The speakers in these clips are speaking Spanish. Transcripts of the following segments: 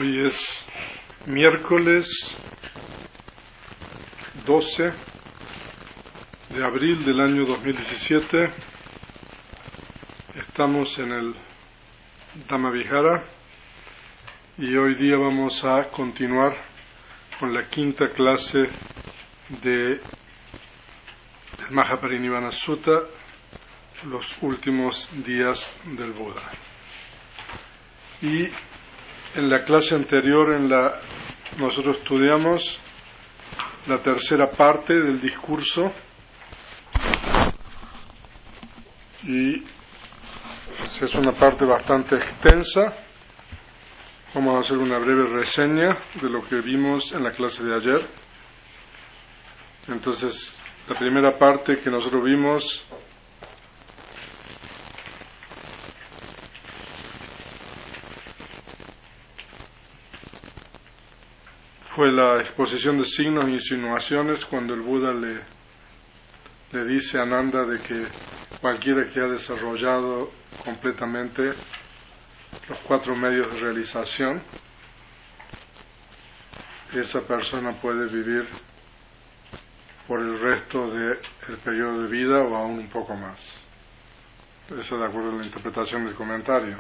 Hoy es miércoles 12 de abril del año 2017. Estamos en el Dhammavihara y hoy día vamos a continuar con la quinta clase del Mahaparinibbana Sutta, los últimos días del Buda. Y en la clase anterior nosotros estudiamos la tercera parte del discurso y es una parte bastante extensa. Vamos a hacer una breve reseña de lo que vimos en la clase de ayer. Entonces, la primera parte que nosotros vimos fue la exposición de signos e insinuaciones cuando el Buda le dice a Ananda de que cualquiera que ha desarrollado completamente los 4 medios de realización, esa persona puede vivir por el resto del periodo de vida o aún un poco más. Eso de acuerdo a la interpretación del comentario.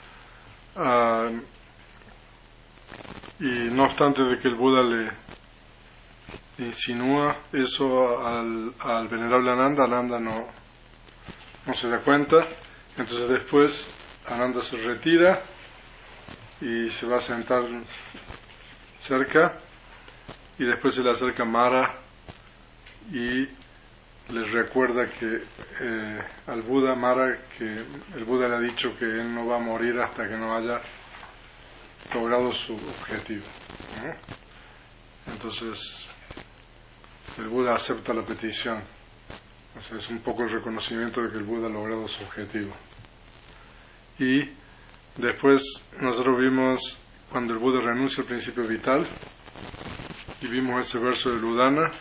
Y no obstante de que el Buda le insinúa eso al venerable Ananda no se da cuenta. Entonces después Ananda se retira y se va a sentar cerca, y después se le acerca Mara y le recuerda que al Buda, Mara, que el Buda le ha dicho que él no va a morir hasta que no haya logrado su objetivo, ¿no? Entonces el Buda acepta la petición. O sea, es un poco el reconocimiento de que el Buda ha logrado su objetivo. Y después nosotros vimos cuando el Buda renuncia al principio vital, y vimos ese verso de Udana,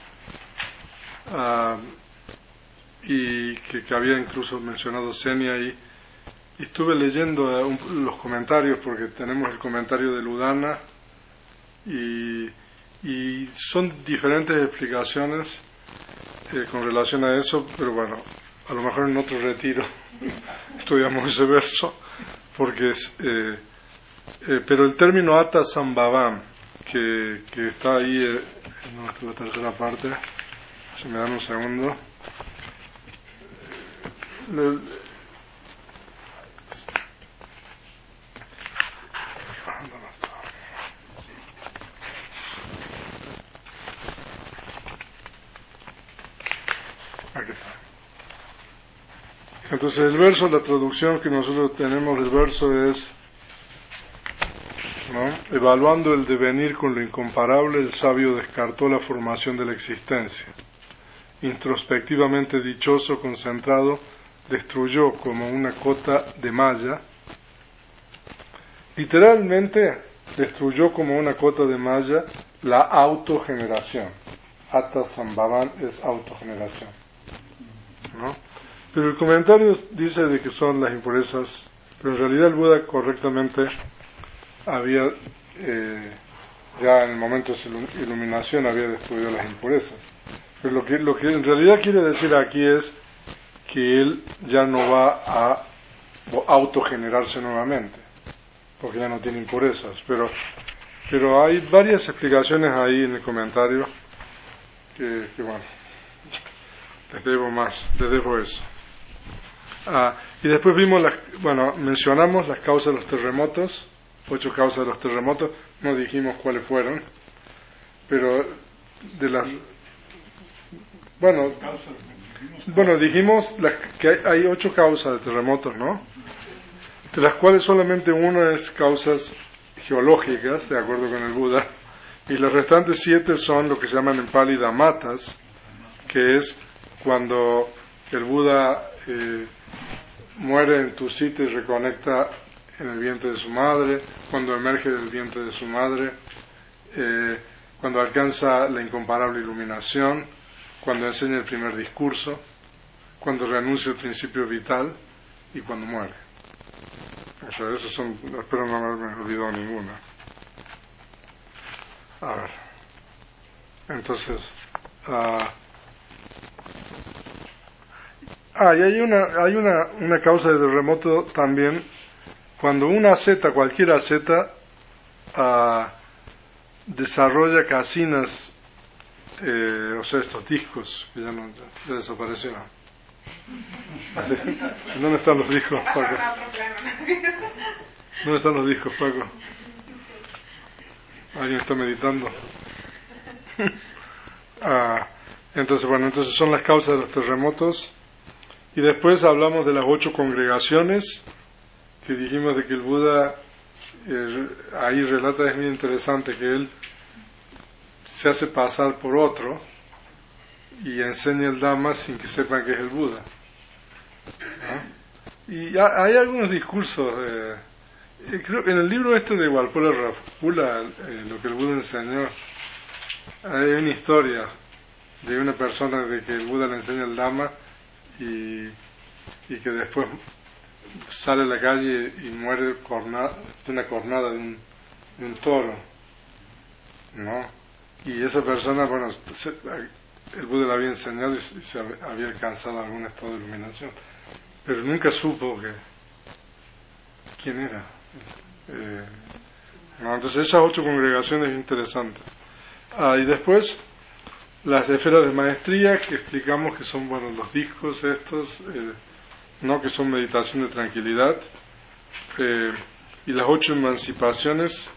y que había incluso mencionado Senia ahí. Y estuve leyendo los comentarios, porque tenemos el comentario de Udana y son diferentes explicaciones con relación a eso, pero bueno, a lo mejor en otro retiro estudiamos ese verso, porque pero el término Atta Sambhavam, que está ahí en nuestra tercera parte, si me dan un segundo, aquí está. Entonces el verso, la traducción que nosotros tenemos del verso es, ¿no? Evaluando el devenir con lo incomparable, el sabio descartó la formación de la existencia. Introspectivamente dichoso, concentrado, destruyó como una cota de malla. Literalmente destruyó como una cota de malla la autogeneración. Atta Sambhavam es autogeneración, ¿no? Pero el comentario dice de que son las impurezas, pero en realidad el Buda correctamente había ya en el momento de su iluminación había destruido las impurezas. Pero lo que en realidad quiere decir aquí es que él ya no va a autogenerarse nuevamente, porque ya no tiene impurezas. Pero hay varias explicaciones ahí en el comentario que bueno, les debo eso. Y después mencionamos las causas de los terremotos, 8 causas de los terremotos. No dijimos cuáles fueron, pero dijimos que hay 8 causas de terremotos, ¿no? De las cuales solamente una es causas geológicas, de acuerdo con el Buda, y las restantes 7 son lo que se llaman en Pali Dhammatas, que es cuando el Buda muere en Tusita y reconecta en el vientre de su madre, cuando emerge del vientre de su madre, cuando alcanza la incomparable iluminación, cuando enseña el primer discurso, cuando renuncia al principio vital y cuando muere. O sea, esos son, espero no haberme olvidado ninguna. A ver. Entonces, y hay una causa de terremoto también, cuando una zeta, cualquier zeta, desarrolla casinas, o sea, estos discos que ya desaparecieron. ¿Dónde están los discos, Paco? ¿Dónde están los discos, Paco? ¿Alguien está meditando? Entonces son las causas de los terremotos. Y después hablamos de las 8 congregaciones, que dijimos de que el Buda ahí relata, es muy interesante, que él se hace pasar por otro y enseña el Dhamma sin que sepan que es el Buda, ¿no? Y hay algunos discursos, creo que en el libro de Walpola Rapula, lo que el Buda enseñó, hay una historia de una persona de que el Buda le enseña el Dhamma y que después sale a la calle y muere de una cornada de un toro, ¿no? Y esa persona, bueno, el Buda le había enseñado y se había alcanzado algún estado de iluminación, pero nunca supo quién era. No, entonces esas 8 congregaciones interesantes. Y después las esferas de maestría, que explicamos que son, bueno, los discos estos, no, que son meditación de tranquilidad, y las 8 emancipaciones,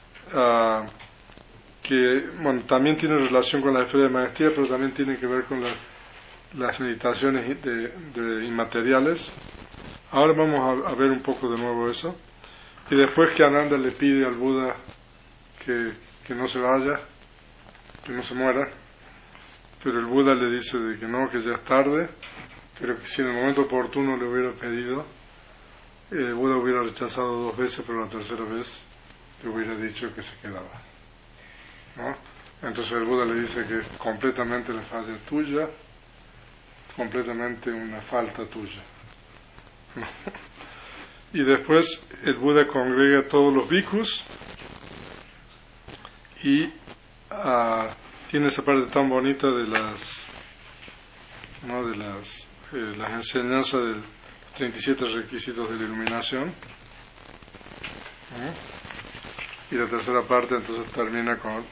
que, bueno, también tienen relación con la esfera de maestría, pero también tienen que ver con las meditaciones de inmateriales. Ahora vamos a ver un poco de nuevo eso. Y después que Ananda le pide al Buda que no se vaya, que no se muera, pero el Buda le dice de que no, que ya es tarde, pero que si en el momento oportuno le hubiera pedido, el Buda hubiera rechazado 2 veces, pero la tercera vez le hubiera dicho que se quedaba, ¿no? Entonces el Buda le dice que completamente la falla es tuya, completamente una falta tuya. Y después el Buda congrega a todos los bhikkhus y tiene esa parte tan bonita de las enseñanzas de los 37 requisitos de la iluminación, y la tercera parte entonces termina con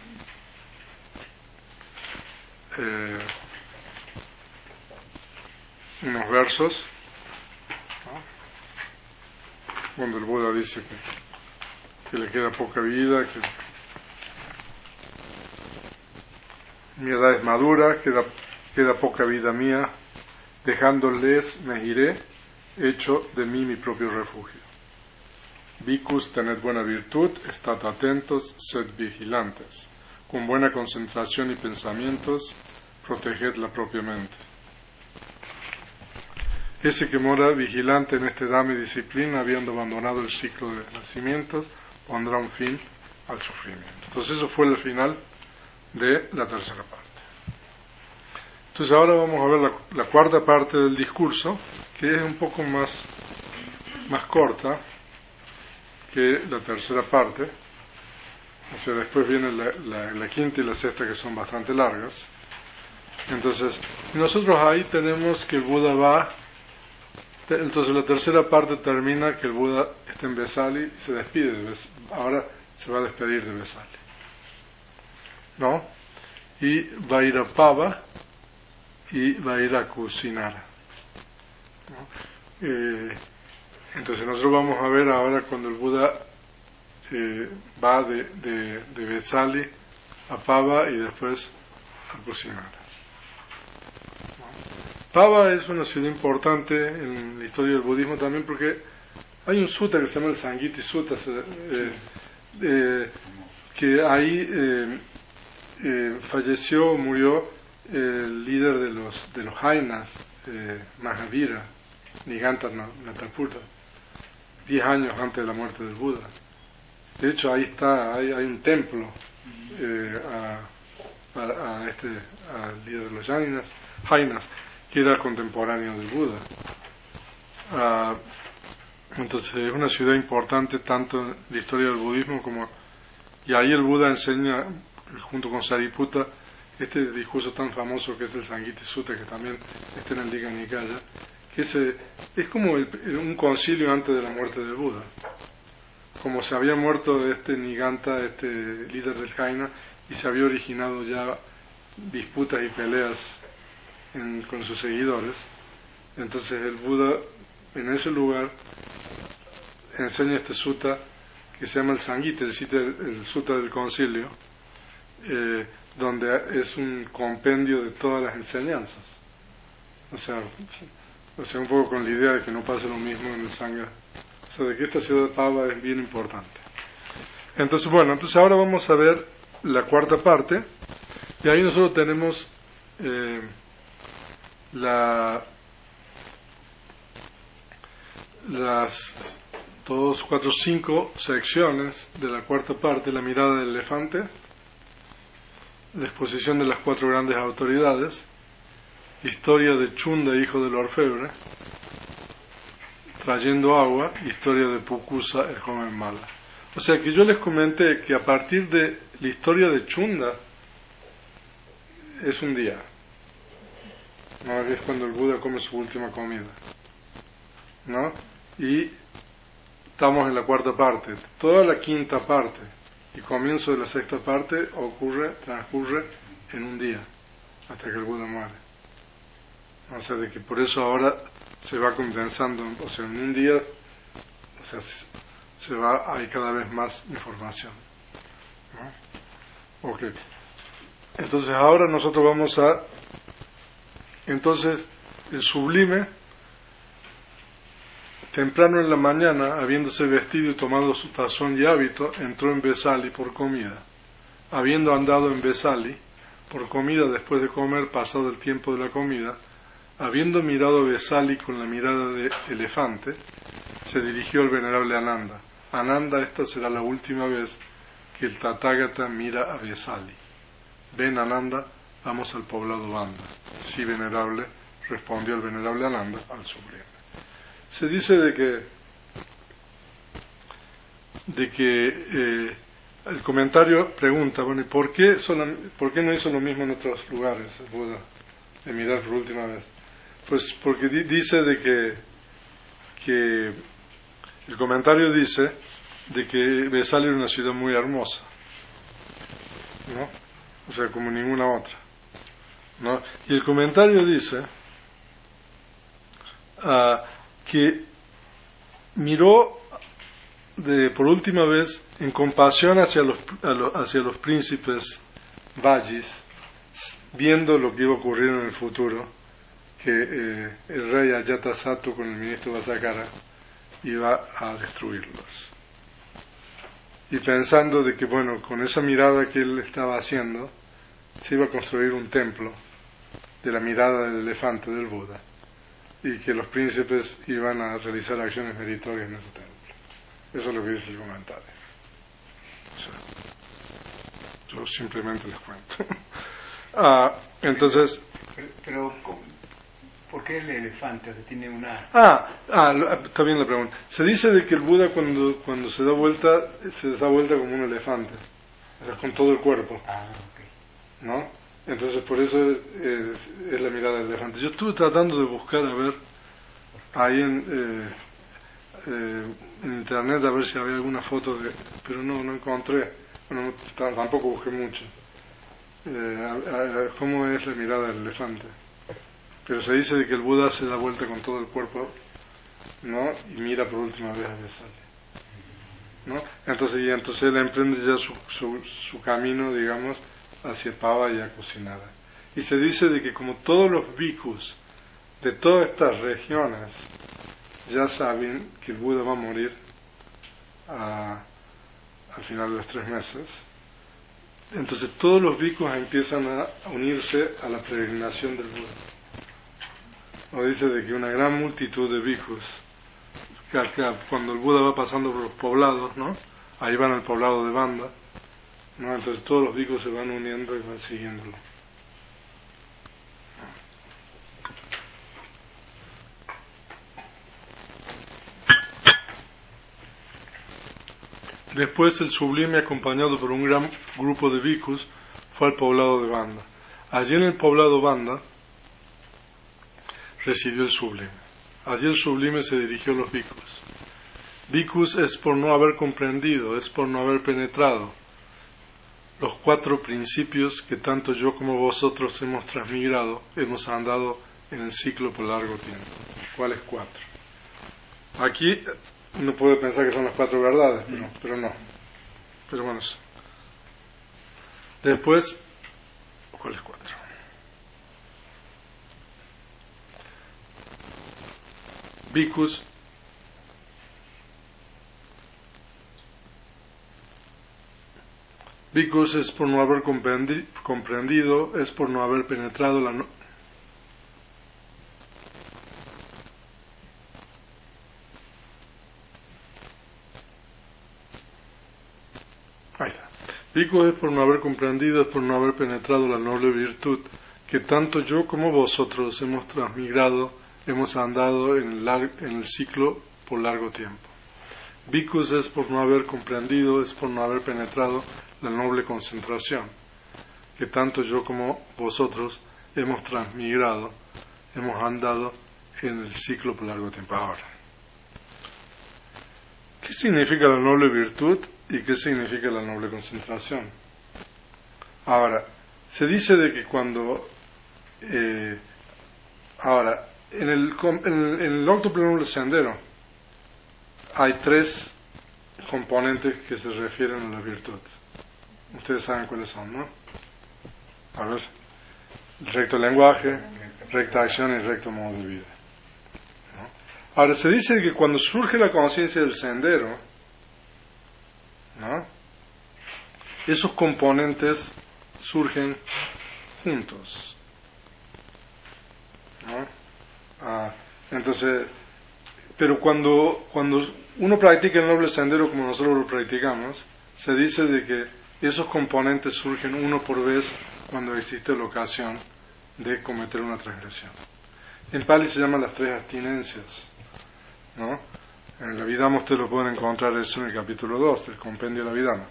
unos versos, cuando el Buda dice que le queda poca vida, que mi edad es madura, queda poca vida mía, dejándoles me iré, hecho de mí mi propio refugio. Bhikkhus, tened buena virtud, estad atentos, sed vigilantes, con buena concentración y pensamientos, protegedla propiamente. Ese que mora vigilante en este Dhamma y disciplina, habiendo abandonado el ciclo de nacimientos, pondrá un fin al sufrimiento. Entonces eso fue el final de la tercera parte. Entonces ahora vamos a ver la cuarta parte del discurso, que es un poco más corta que la tercera parte. O sea, después viene la quinta y la sexta, que son bastante largas. Entonces, nosotros ahí tenemos que el Buda va. Entonces la tercera parte termina que el Buda está en Vesali y se despide de Vesali. Ahora se va a despedir de Vesali, ¿no? Y va a ir a Pava y va a ir a Kusinara, ¿no? Entonces nosotros vamos a ver ahora cuando el Buda va de Vesali a Pava y después a Kusinara. Pava es una ciudad importante en la historia del budismo también, porque hay un sutta que se llama el Sangiti Sutta, que ahí murió el líder de los Jainas, Mahavira, Niganta Nataputta, 10 años antes de la muerte del Buda. De hecho, ahí hay un templo al líder de los Jainas, que era contemporáneo del Buda. Entonces es una ciudad importante tanto en la historia del budismo como, y ahí el Buda enseña junto con Sariputta, este discurso tan famoso que es el Sangiti Sutta, que también está en el Digha Nikaya, que es como un concilio antes de la muerte del Buda. Como se había muerto este Niganta, este líder del Jaina, y se había originado ya disputas y peleas con sus seguidores, entonces el Buda en ese lugar enseña este sutta que se llama el Sangita, el sutta del concilio, donde es un compendio de todas las enseñanzas, o sea un poco con la idea de que no pase lo mismo en el Sangha, o sea, de que esta ciudad de Pava es bien importante. Entonces ahora vamos a ver la cuarta parte, y ahí nosotros tenemos las 2, 4, 5 secciones de la cuarta parte: la mirada del elefante, la exposición de las 4 grandes autoridades, historia de Chunda, hijo del orfebre, trayendo agua, historia de Pukusa, el joven mala. O sea que yo les comenté que a partir de la historia de Chunda es un día, ¿no? Es cuando el Buda come su última comida, ¿no? Y estamos en la cuarta parte. Toda la quinta parte y comienzo de la sexta parte transcurre en un día, hasta que el Buda muere. O sea, de que por eso ahora se va condensando, o sea, en un día, o sea, hay cada vez más información, ¿no? Ok. Entonces ahora nosotros vamos a... Entonces, el sublime, temprano en la mañana, habiéndose vestido y tomado su tazón y hábito, entró en Vesali por comida. Habiendo andado en Vesali por comida, después de comer, pasado el tiempo de la comida, habiendo mirado a Vesali con la mirada de elefante, se dirigió al venerable Ananda. Ananda, esta será la última vez que el Tathagata mira a Vesali. Ven, Ananda, vamos al poblado Banda. Sí, venerable, respondió el venerable Ananda al sublime. Se dice de que el comentario pregunta, bueno, ¿y por qué no hizo lo mismo en otros lugares el Buda, de mirar por última vez? Pues porque dice de que el comentario dice de que Vesali era una ciudad muy hermosa, ¿no? O sea, como ninguna otra, ¿no? Y el comentario dice que miró por última vez en compasión hacia los príncipes Vajis, viendo lo que iba a ocurrir en el futuro, que el rey Ajatasattu con el ministro Vasakara iba a destruirlos, y pensando de que bueno, con esa mirada que él estaba haciendo se iba a construir un templo de la mirada del elefante del Buda, y que los príncipes iban a realizar acciones meritorias en ese templo. Eso es lo que dice el comentario. O sea, yo simplemente les cuento. Entonces, pero ¿por qué el elefante? ¿Tiene una...? Está bien la pregunta. Se dice de que el Buda cuando se da vuelta como un elefante, o sea, con todo el cuerpo. Okay. ¿No? Entonces por eso es la mirada del elefante. Yo estuve tratando de buscar, a ver, ahí en internet, a ver si había alguna foto pero no encontré. Bueno, tampoco busqué mucho. ¿Cómo es la mirada del elefante? Pero se dice de que el Buda se da vuelta con todo el cuerpo, ¿no? Y mira por última vez a Vesali, ¿no? Entonces él emprende ya su camino, digamos, hacia Pava y a Kusinara. Y se dice de que como todos los bhikkhus de todas estas regiones ya saben que el Buda va a morir al final de los 3 meses, entonces todos los bhikkhus empiezan a unirse a la peregrinación del Buda. O dice de que una gran multitud de bhikkhus, cuando el Buda va pasando por los poblados, ¿no? Ahí van al poblado de Banda, ¿no? Entonces todos los bhikkhus se van uniendo y van siguiéndolo. Después el sublime, acompañado por un gran grupo de bhikkhus, fue al poblado de Banda. Allí en el poblado Banda residió el sublime. Allí el sublime se dirigió a los bhikkhus. Bhikkhus es por no haber comprendido, es por no haber penetrado los 4 principios que tanto yo como vosotros hemos transmigrado, hemos andado en el ciclo por largo tiempo. ¿Cuáles 4? Aquí uno puede pensar que son las 4 verdades, pero no. Pero bueno, después, ¿cuáles 4? Bhikkhus es por no haber comprendido, es por no haber penetrado la Ahí está. Bhikkhus es por no haber comprendido, es por no haber penetrado la noble virtud que tanto yo como vosotros hemos transmigrado, hemos andado en el ciclo por largo tiempo. Bhikkhus es por no haber comprendido, es por no haber penetrado la noble concentración que tanto yo como vosotros hemos transmigrado, hemos andado en el ciclo por largo tiempo. Ahora, ¿qué significa la noble virtud y qué significa la noble concentración? Ahora, se dice de que cuando en el octo pleno del sendero hay 3 componentes que se refieren a la virtud. Ustedes saben cuáles son, ¿no? A ver, el recto lenguaje, recta acción y recto modo de vida, ¿no? Ahora, se dice que cuando surge la conciencia del sendero, ¿no?, esos componentes surgen juntos, ¿no? Entonces, pero cuando uno practica el noble sendero como nosotros lo practicamos, se dice de que esos componentes surgen uno por vez cuando existe la ocasión de cometer una transgresión. En Pali se llaman las 3 abstinencias, ¿no? En el Abhidhamma ustedes lo pueden encontrar eso en el capítulo 2 del compendio del Abhidhamma.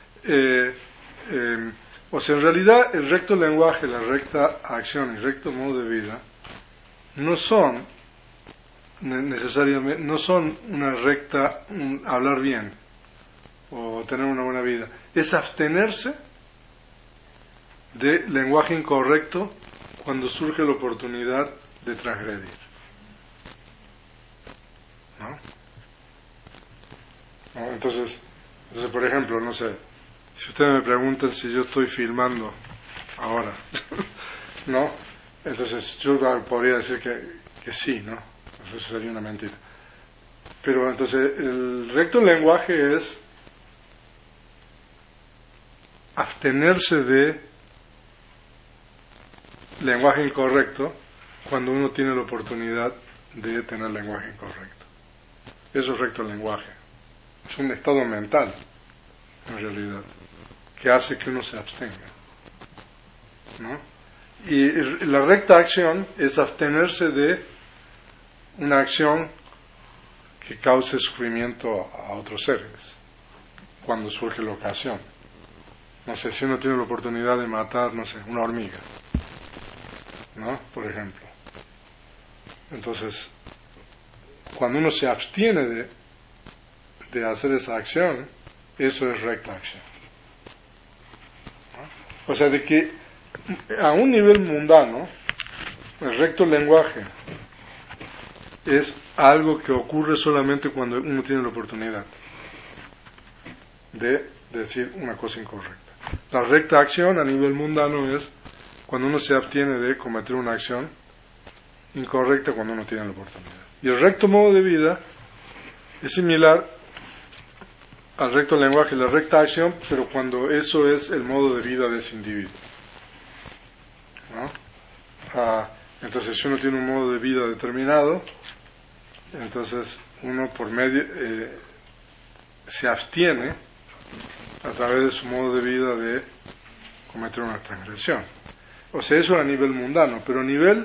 O sea, en realidad el recto lenguaje, la recta acción y el recto modo de vida no son necesariamente, no son una recta, hablar bien o tener una buena vida. Es abstenerse de lenguaje incorrecto cuando surge la oportunidad de transgredir, ¿no? Entonces, por ejemplo, no sé, si ustedes me preguntan si yo estoy filmando ahora, ¿no? Entonces yo podría decir que sí, ¿no? Eso sería una mentira. Pero entonces el recto lenguaje es abstenerse de lenguaje incorrecto cuando uno tiene la oportunidad de tener lenguaje incorrecto. Eso es recto lenguaje. Es un estado mental, en realidad, que hace que uno se abstenga, ¿no? Y la recta acción es abstenerse de una acción que cause sufrimiento a otros seres cuando surge la ocasión. No sé, si uno tiene la oportunidad de matar, no sé, una hormiga, ¿no?, por ejemplo. Entonces, cuando uno se abstiene de hacer esa acción, eso es recta acción, ¿no? O sea, de que a un nivel mundano, el recto lenguaje es algo que ocurre solamente cuando uno tiene la oportunidad de decir una cosa incorrecta. La recta acción a nivel mundano es cuando uno se abstiene de cometer una acción incorrecta cuando uno tiene la oportunidad. Y el recto modo de vida es similar al recto lenguaje, la recta acción, pero cuando eso es el modo de vida de ese individuo, ¿no? Entonces, si uno tiene un modo de vida determinado, entonces uno por medio se abstiene a través de su modo de vida de cometer una transgresión. O sea, eso a nivel mundano, pero a nivel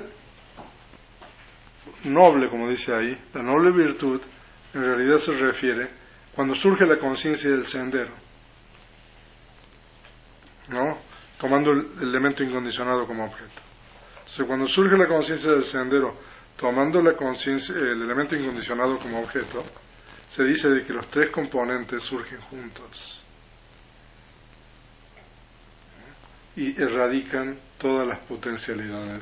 noble, como dice ahí, la noble virtud en realidad se refiere cuando surge la conciencia del sendero, ¿no? tomando el elemento incondicionado como objeto. Entonces, cuando surge la conciencia del sendero, tomando la conciencia, el elemento incondicionado como objeto, se dice de que los tres componentes surgen juntos y erradican todas las potencialidades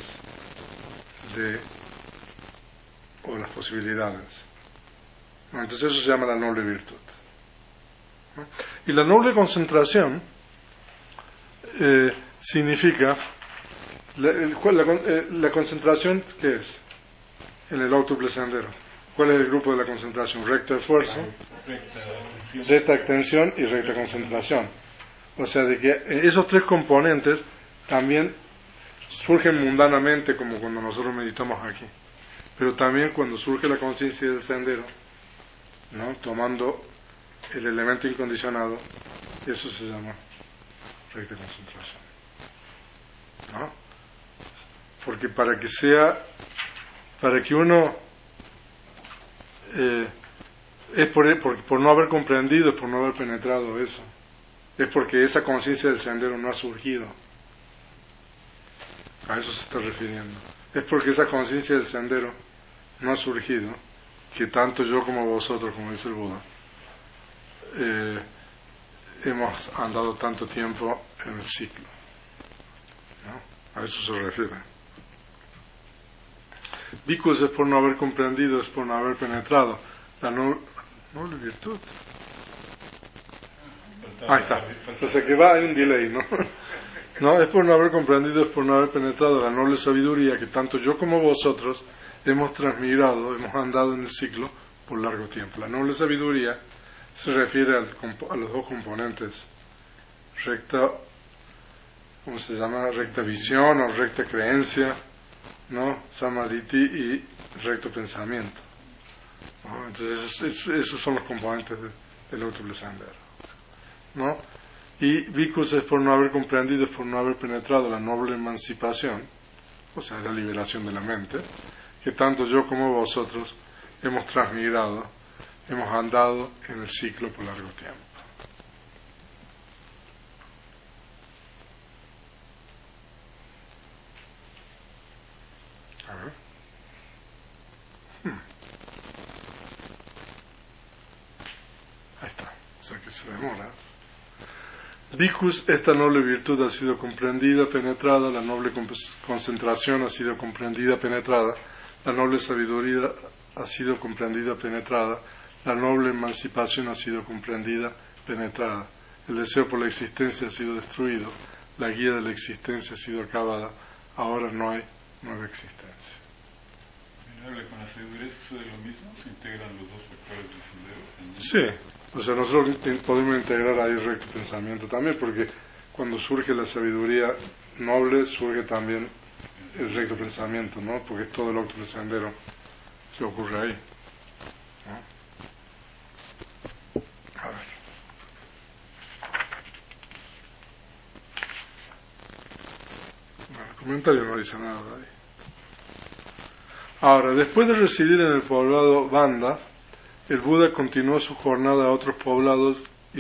o las posibilidades. Entonces eso se llama la noble virtud. Y la noble concentración significa la concentración, ¿qué es? En el octuple sendero. ¿Cuál es el grupo de la concentración? Recto esfuerzo, recta extensión y recta concentración. O sea, de que esos tres componentes también surgen mundanamente, como cuando nosotros meditamos aquí, pero también cuando surge la conciencia del sendero, ¿no? Tomando el elemento incondicionado, eso se llama recta concentración, ¿no? Porque para que uno es por no haber comprendido, es por no haber penetrado eso, es porque esa conciencia del sendero no ha surgido. A eso se está refiriendo. Es porque esa conciencia del sendero no ha surgido, que tanto yo como vosotros, como dice el Buda, hemos andado tanto tiempo en el ciclo, ¿no? A eso se refiere. Bhikkhus es por no haber comprendido, es por no haber penetrado. La noble virtud. Ahí está. O sea que hay un delay, ¿no? No, es por no haber comprendido, es por no haber penetrado la noble sabiduría que tanto yo como vosotros hemos transmigrado, hemos andado en el ciclo por largo tiempo. La noble sabiduría se refiere a los dos componentes, recta, ¿cómo se llama? Recta visión o recta creencia, ¿no? Samadhi y recto pensamiento, ¿no? Entonces esos son los componentes del octuple sendero, ¿no? Y bhikkhus es por no haber comprendido, es por no haber penetrado la noble emancipación, o sea, la liberación de la mente, que tanto yo como vosotros hemos transmigrado, hemos andado en el ciclo por largo tiempo. A ver. Ahí está, o sea que se demora. Bhikkhus, esta noble virtud ha sido comprendida, penetrada, la noble concentración ha sido comprendida, penetrada, la noble sabiduría ha sido comprendida, penetrada, la noble emancipación ha sido comprendida, penetrada, el deseo por la existencia ha sido destruido, la guía de la existencia ha sido acabada, ahora no hay nueva existencia. ¿Con la sabiduría sucede lo mismo? ¿Se integran los dos factores del sendero? Sí. O sea, nosotros podemos integrar ahí recto pensamiento también, porque cuando surge la sabiduría noble, surge también el recto pensamiento, ¿no? Porque es todo el octuple sendero que ocurre ahí, ¿no? A ver. Bueno, el comentario no dice nada de ahí. Ahora, después de residir en el poblado Banda, el Buda continuó su jornada a otros poblados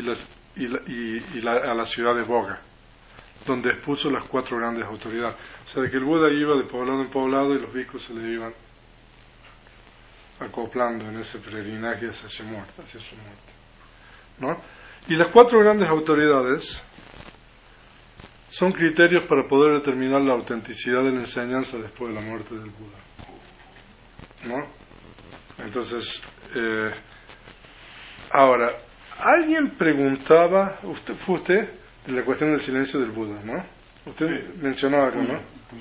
a la ciudad de Boga, donde expuso las 4 grandes autoridades. O sea, que el Buda iba de poblado en poblado y los bhikkhus se le iban acoplando en ese peregrinaje hacia su muerte, ¿no? Y las 4 grandes autoridades son criterios para poder determinar la autenticidad de la enseñanza después de la muerte del Buda, ¿no? Entonces, ahora, alguien preguntaba, fue usted, de la cuestión del silencio del Buda, ¿no? Usted mencionó algo, ¿no?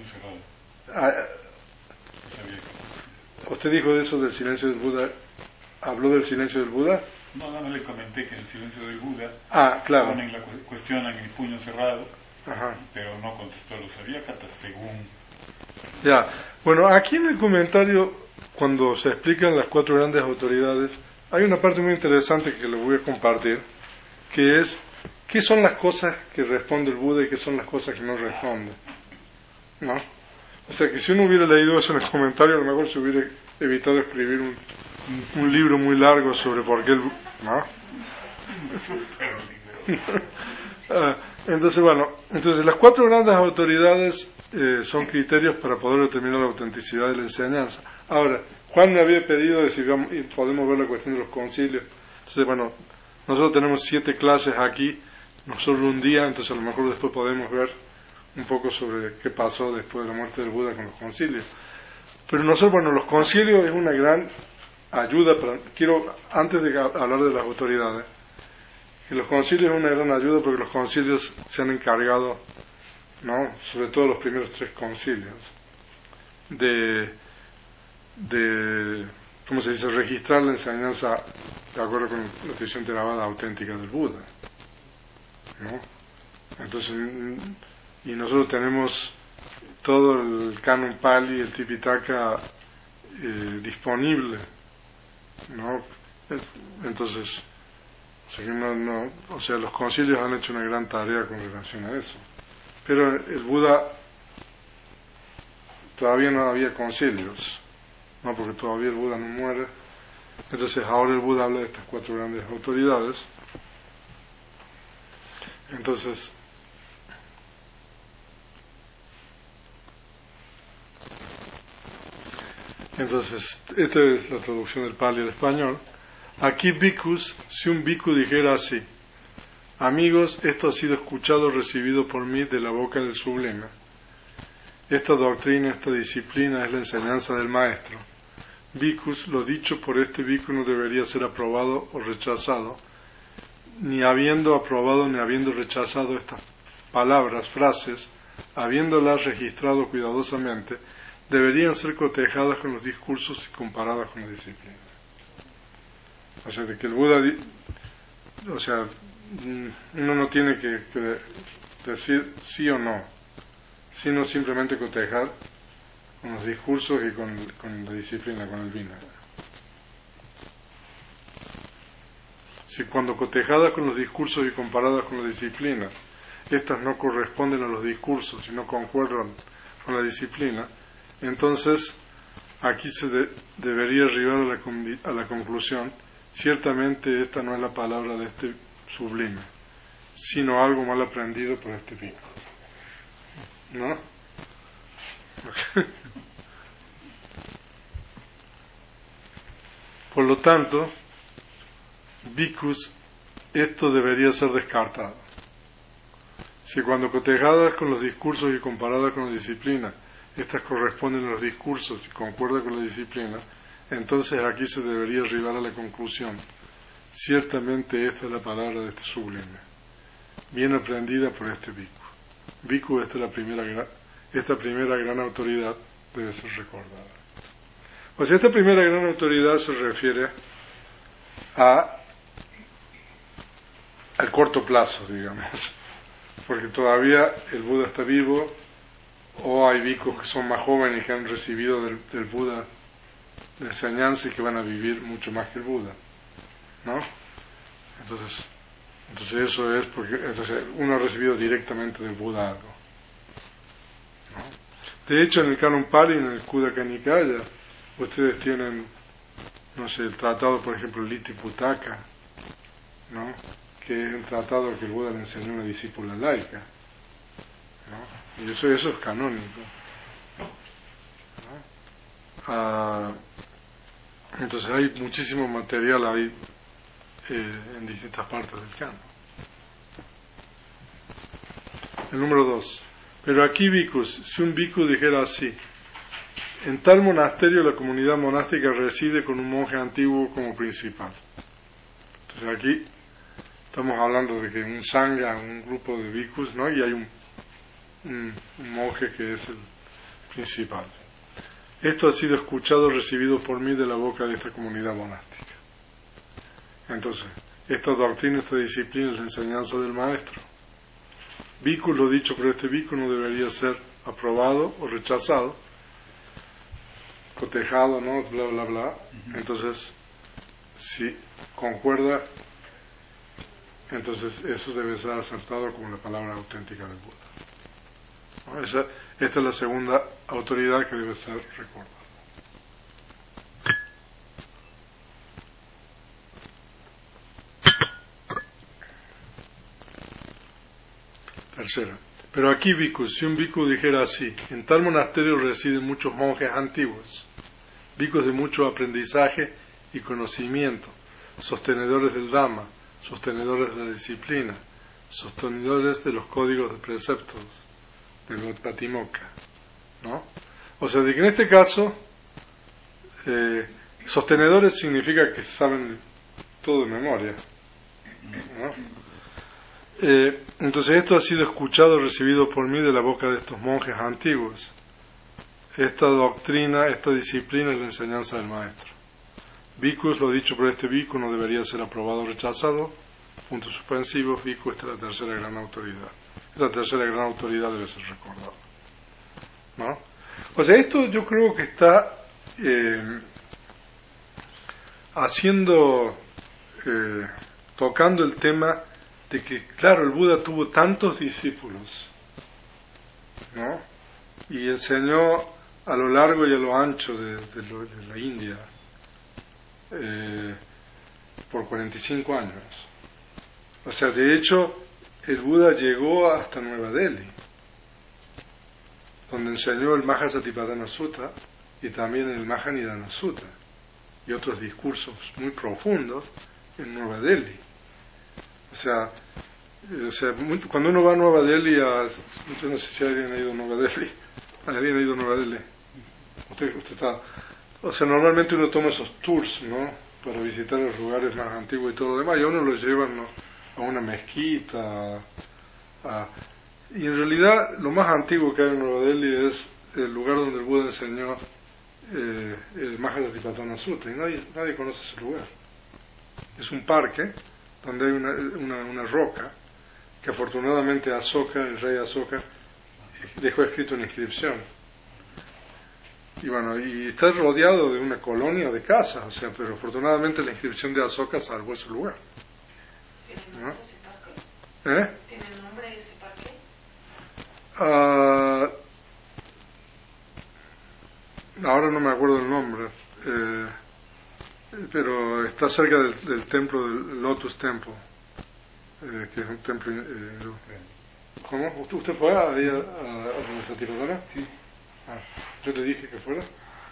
¿Usted dijo eso del silencio del Buda? ¿Habló del silencio del Buda? No le comenté que en el silencio del Buda claro. cuestionan el puño cerrado, ajá, pero no contestó los avyakata según... Ya, bueno, aquí en el comentario, cuando se explican las 4 grandes autoridades, hay una parte muy interesante que les voy a compartir, que es qué son las cosas que responde el Buda y qué son las cosas que no responde, ¿no? O sea que si uno hubiera leído eso en el comentario, a lo mejor se hubiera evitado escribir un libro muy largo sobre por qué el Buda, ¿no? Entonces, bueno, las 4 grandes autoridades son criterios para poder determinar la autenticidad de la enseñanza. Ahora, Juan me había pedido de si podemos ver la cuestión de los concilios. Entonces, bueno, nosotros tenemos 7 clases aquí, no solo un día, entonces a lo mejor después podemos ver un poco sobre qué pasó después de la muerte del Buda con los concilios. Pero nosotros, bueno, los concilios es una gran ayuda antes de hablar de las autoridades, que los concilios es una gran ayuda porque los concilios se han encargado, ¿no?, sobre todo los primeros 3 concilios, de ¿cómo se dice?, registrar la enseñanza de acuerdo con la tradición Theravada auténtica del Buda, ¿no? Entonces, y nosotros tenemos todo el canon Pali, el Tipitaka disponible, ¿no? Entonces, los concilios han hecho una gran tarea con relación a eso. Pero el Buda todavía no había concilios, ¿no? Porque todavía el Buda no muere. Entonces ahora el Buda habla de estas 4 grandes autoridades. Entonces, esta es la traducción del Pali al español. Aquí bhikkhus, si un bhikkhu dijera así: amigos, esto ha sido escuchado, recibido por mí de la boca del sublime. Esta doctrina, esta disciplina es la enseñanza del maestro. Bhikkhus, lo dicho por este bhikkhu no debería ser aprobado o rechazado, ni habiendo aprobado ni habiendo rechazado estas palabras, frases, habiéndolas registrado cuidadosamente, deberían ser cotejadas con los discursos y comparadas con la disciplina. O sea, de que el Buda, uno no tiene que decir sí o no, sino simplemente cotejar con los discursos y con la disciplina, con el vina. Si cuando cotejadas con los discursos y comparadas con la disciplina, estas no corresponden a los discursos y no concuerdan con la disciplina, entonces aquí se debería arribar a la conclusión: ciertamente esta no es la palabra de este sublime, sino algo mal aprendido por este bhikkhu, ¿no? Por lo tanto, bhikkhus, esto debería ser descartado. Si cuando cotejadas con los discursos y comparadas con la disciplina, estas corresponden a los discursos y concuerdan con la disciplina, entonces aquí se debería arribar a la conclusión: ciertamente esta es la palabra de este sublime, bien aprendida por este bhikkhu. Bhikkhu, esta primera gran autoridad debe ser recordada. O sea, esta primera gran autoridad se refiere al corto plazo, digamos, porque todavía el Buda está vivo, o hay bhikkhus que son más jóvenes y que han recibido del Buda la enseñanza y que van a vivir mucho más que el Buda, ¿no? Entonces eso es porque uno ha recibido directamente del Buda algo, ¿no? De hecho, en el Canon Pali, en el Khuddaka Nikaya, ustedes tienen, no sé, el tratado, por ejemplo, Litiputaka, ¿no?, que es el tratado que el Buda le enseñó a una discípula laica, ¿no? Y eso es canónico, ¿no? Entonces hay muchísimo material ahí en distintas partes del canon. El número 2. Pero aquí bhikkhus, si un bhikkhu dijera así: en tal monasterio la comunidad monástica reside con un monje antiguo como principal. Entonces aquí estamos hablando de que un sangha, un grupo de bhikkhus, ¿no?, y hay un monje que es el principal. Esto ha sido escuchado, recibido por mí de la boca de esta comunidad monástica. Entonces, esta doctrina, esta disciplina es la enseñanza del maestro. Bhikkhu, lo dicho por este bhikkhu, no debería ser aprobado o rechazado, cotejado, ¿no?, bla bla bla. Entonces, si concuerda, entonces eso debe ser aceptado como la palabra auténtica del Buda, ¿no? Esta es la segunda autoridad que debe ser recordada. tercera. Pero aquí bhikkhus, si un bhikkhu dijera así: en tal monasterio residen muchos monjes antiguos, bhikkhus de mucho aprendizaje y conocimiento, sostenedores del Dhamma, sostenedores de la disciplina, sostenedores de los códigos de preceptos, del Patimokkha, ¿no? O sea, de que en este caso, sostenedores significa que saben todo de memoria, ¿no? Entonces esto ha sido escuchado, recibido por mí de la boca de estos monjes antiguos. Esta doctrina, esta disciplina es la enseñanza del maestro. Bhikkhus, lo dicho por este bhikkhu no debería ser aprobado o rechazado. Puntos suspensivos. Bhikkhu, esta es la tercera gran autoridad. Esta tercera gran autoridad debe ser recordada, ¿no? O sea, esto yo creo que está tocando el tema de que, claro, el Buda tuvo tantos discípulos, ¿no? Y enseñó a lo largo y a lo ancho de la India por 45 años. O sea, de hecho, el Buda llegó hasta Nueva Delhi, donde enseñó el Mahasatipatthana Sutta y también el Mahanidana Sutta y otros discursos muy profundos en Nueva Delhi. O sea, cuando uno va a Nueva Delhi, yo no sé si alguien ha ido a Nueva Delhi. ¿Alguien ha ido a Nueva Delhi? Usted está. O sea, normalmente uno toma esos tours, ¿no? Para visitar los lugares más antiguos y todo lo demás, y a uno lo llevan, ¿no?, a una mezquita. Y en realidad, lo más antiguo que hay en Nueva Delhi es el lugar donde el Buda enseñó el Mahasatipatthana Sutta, y nadie conoce ese lugar. Es un parque donde hay una roca que afortunadamente el rey Asoka, dejó escrito una inscripción. Y bueno, y está rodeado de una colonia de casas, o sea, pero afortunadamente la inscripción de Asoka salvó ese lugar. ¿Tiene nombre ese parque? ¿Tiene nombre ese parque? Ahora no me acuerdo el nombre, pero está cerca del templo del Lotus Temple, que es un templo hindú. ¿Cómo? ¿Usted fue ahí a donde se tiró? Sí. ¿Yo le dije que fuera?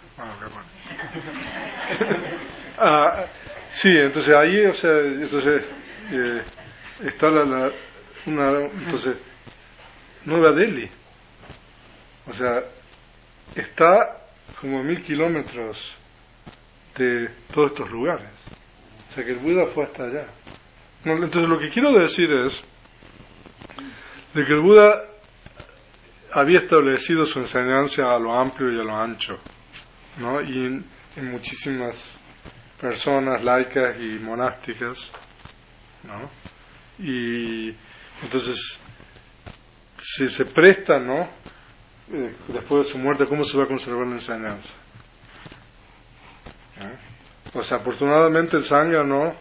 Bueno. Sí, entonces ahí, o sea, está entonces Nueva Delhi, o sea, está como a 1000 kilómetros de todos estos lugares, o sea que el Buda fue hasta allá. Entonces lo que quiero decir es de que el Buda había establecido su enseñanza a lo amplio y a lo ancho, ¿no? Y en muchísimas personas laicas y monásticas, ¿no? Y entonces si se presta, ¿no?, después de su muerte, ¿cómo se va a conservar la enseñanza? O sea, afortunadamente el Sangha no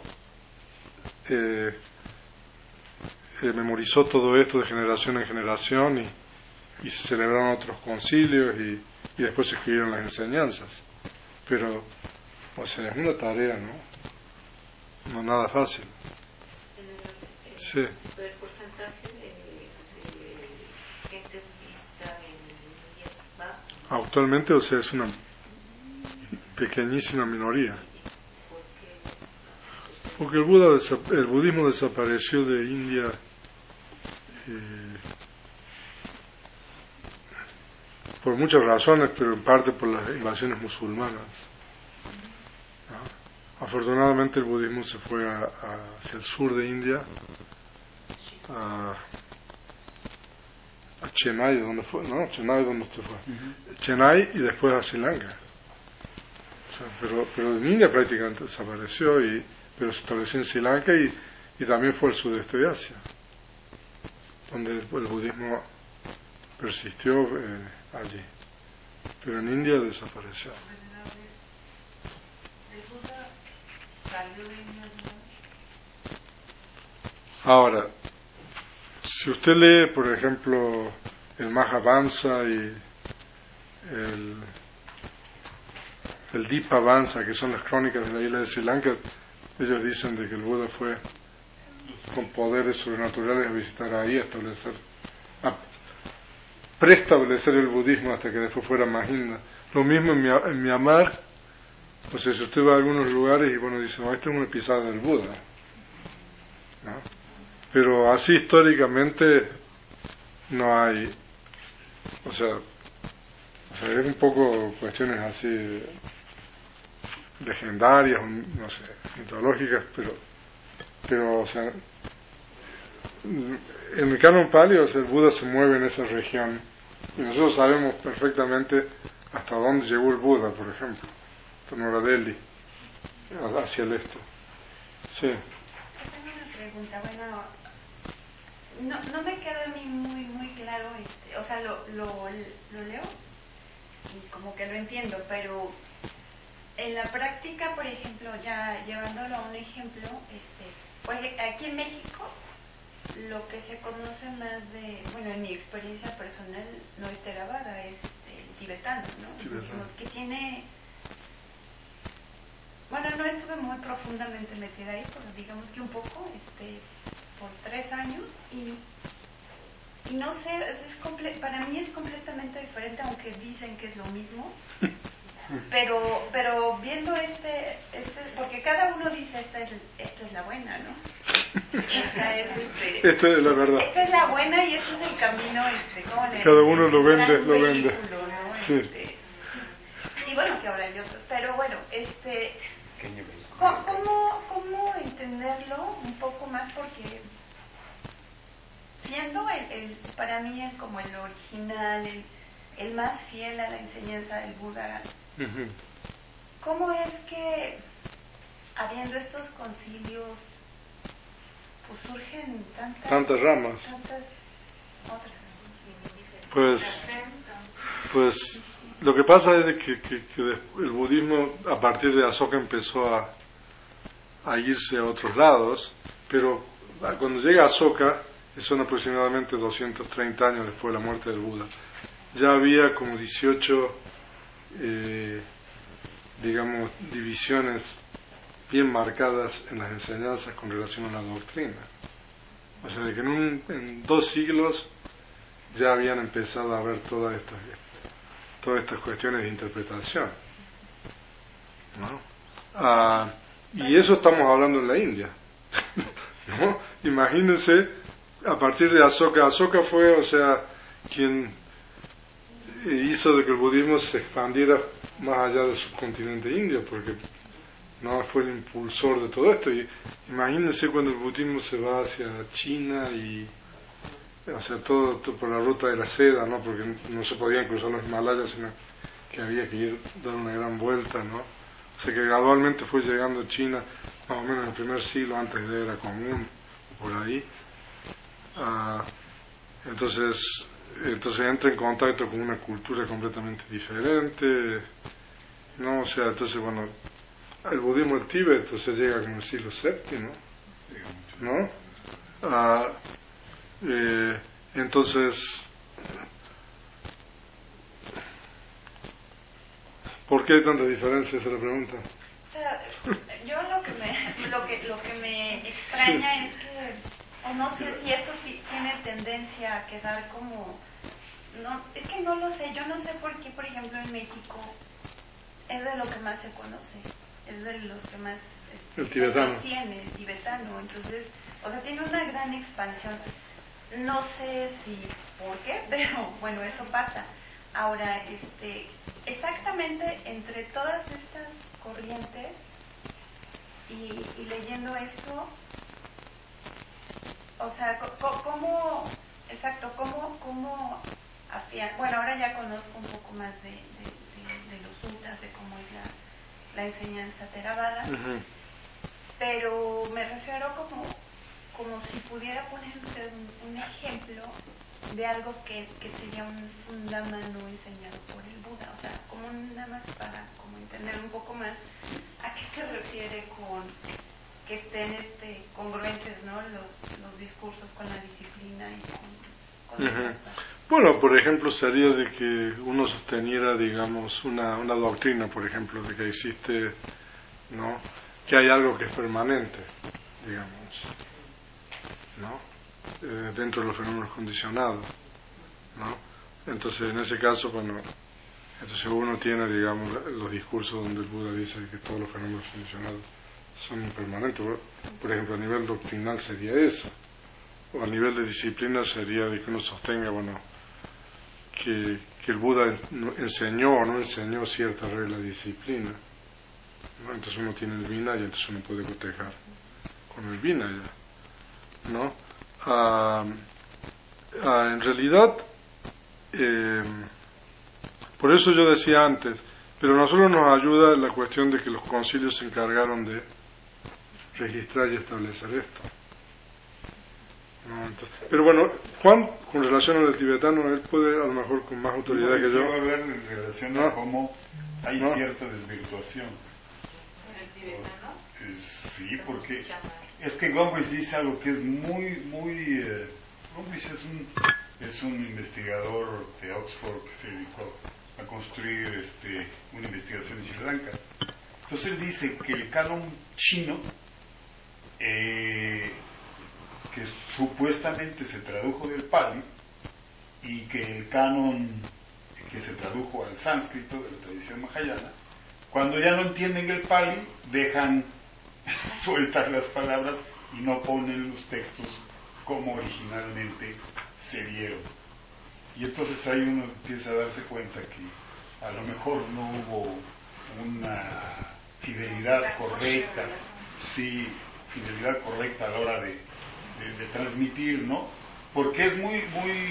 memorizó todo esto de generación en generación, y se celebraron otros concilios y después se escribieron las enseñanzas. Pero, o sea, es una tarea, ¿no? No nada fácil. Sí. ¿El porcentaje de gente budista en India va? Actualmente, o sea, es una pequeñísima minoría. Porque el budismo desapareció de India por muchas razones, pero en parte por las invasiones musulmanas, ¿no? Afortunadamente el budismo se fue hacia el sur de India, a Chennai, ¿dónde fue? No, Chennai, ¿dónde usted fue? Chennai, y después a Sri Lanka. O sea, pero en India prácticamente desapareció, pero se estableció en Sri Lanka y también fue al sudeste de Asia, donde el budismo persistió allí, pero en India desapareció. Ahora, si usted lee, por ejemplo, el Mahavansa y el Dipavansa, que son las crónicas de la isla de Sri Lanka, ellos dicen de que el Buda fue con poderes sobrenaturales a visitar ahí, a establecer a preestablecer el budismo hasta que después fuera Mahinda. Lo mismo en Myanmar. O sea, si usted va a algunos lugares y bueno, dice, esto es una pisada del Buda, ¿no? Pero así históricamente no hay, o sea es un poco cuestiones así legendarias, no sé, mitológicas, pero o sea, en el canon Pali, o sea, el Buda se mueve en esa región y nosotros sabemos perfectamente hasta dónde llegó el Buda, por ejemplo. Nueva Delhi, hacia el este. Sí. Tengo una pregunta, bueno, no me queda a mí muy claro, o sea, lo leo y como que lo entiendo, pero en la práctica, por ejemplo, ya llevándolo a un ejemplo, pues aquí en México, lo que se conoce más de, bueno, en mi experiencia personal, no es Theravada, es el tibetano, ¿no? Tibetano. Que tiene... Bueno, no estuve muy profundamente metida ahí, pero digamos que un poco, por 3 años, y no sé, para mí es completamente diferente, aunque dicen que es lo mismo, pero viendo porque cada uno dice, esta es la buena, ¿no? Esta es la verdad. Esta es la buena y este es el camino, ¿cómo le cada uno lo vende. ¿no? Sí. Y bueno, que ahora hay otros, pero bueno, ¿Cómo entenderlo un poco más? Porque siendo para mí como el original, el más fiel a la enseñanza del Buda, ¿cómo es que habiendo estos concilios pues surgen tantas ramas? Tantas otras. Pues lo que pasa es que el budismo a partir de Asoka empezó a irse a otros lados, pero cuando llega a Asoka, son aproximadamente 230 años después de la muerte del Buda, ya había como 18 digamos divisiones bien marcadas en las enseñanzas con relación a la doctrina. O sea, de que en 2 siglos ya habían empezado a ver todas estas cuestiones de interpretación, ¿no? Y eso estamos hablando en la India, ¿no? Imagínense, a partir de Asoka fue, o sea, quien hizo de que el budismo se expandiera más allá del subcontinente indio, porque no fue el impulsor de todo esto. Y imagínense cuando el budismo se va hacia China y, o sea, todo por la ruta de la seda, ¿no? Porque no se podían cruzar los Himalayas, sino que había que dar una gran vuelta, ¿no? O sea que gradualmente fue llegando a China, más o menos en el primer siglo antes de Era Común, por ahí. Entonces entra en contacto con una cultura completamente diferente, ¿no? O sea, entonces, bueno, el budismo del Tíbet, entonces llega como el siglo VII, ¿no? Entonces, ¿por qué hay tanta diferencia? Esa es la pregunta. O sea, yo lo que me extraña es que, o no sé si esto tiene tendencia a quedar como, no, es que no lo sé, yo no sé por qué, por ejemplo, en México es de lo que más se conoce, es de los que más el tibetano tiene, el tibetano, entonces, o sea, tiene una gran expansión. No sé si por qué, pero bueno, eso pasa. Ahora, exactamente entre todas estas corrientes y leyendo esto, o sea, cómo bueno, ahora ya conozco un poco más de los sutras, de cómo es la enseñanza Theravada, pero me refiero como si pudiera poner usted un ejemplo de algo que sería un Dhamma no enseñado por el Buda, o sea, como nada más para como entender un poco más a qué se refiere con que estén congruentes, ¿no? los discursos con la disciplina y con Bueno, por ejemplo, sería de que uno sosteniera, digamos, una doctrina, por ejemplo, de que existe, ¿no? Que hay algo que es permanente, digamos, ¿no? Dentro de los fenómenos condicionados. ¿no? Entonces, en ese caso, bueno, entonces uno tiene, digamos, los discursos donde el Buda dice que todos los fenómenos funcionales son impermanentes. Por ejemplo, a nivel doctrinal sería eso, o a nivel de disciplina sería de que uno sostenga, bueno, que el Buda enseñó o no enseñó cierta regla de disciplina, ¿no? Entonces uno tiene el Vinaya y entonces uno puede cotejar con el Vinaya, ¿no? En realidad, por eso yo decía antes, pero a nosotros nos ayuda la cuestión de que los concilios se encargaron de registrar y establecer esto. No, entonces, pero bueno, Juan, con relación al tibetano, él puede a lo mejor con más autoridad que yo. Quiero hablar en relación a cómo hay cierta desvirtuación. ¿En el tibetano? Sí, porque es que Gombrich dice algo que es muy... Gombrich es un investigador de Oxford que se dedicó a construir una investigación en Sri Lanka. Entonces él dice que el canon chino, que supuestamente se tradujo del Pali, y que el canon que se tradujo al sánscrito de la tradición mahayana, cuando ya no entienden el Pali, dejan sueltas las palabras y no ponen los textos como originalmente se dieron. Y entonces ahí uno empieza a darse cuenta que a lo mejor no hubo una fidelidad correcta, fidelidad correcta a la hora de transmitir, ¿no? Porque es muy,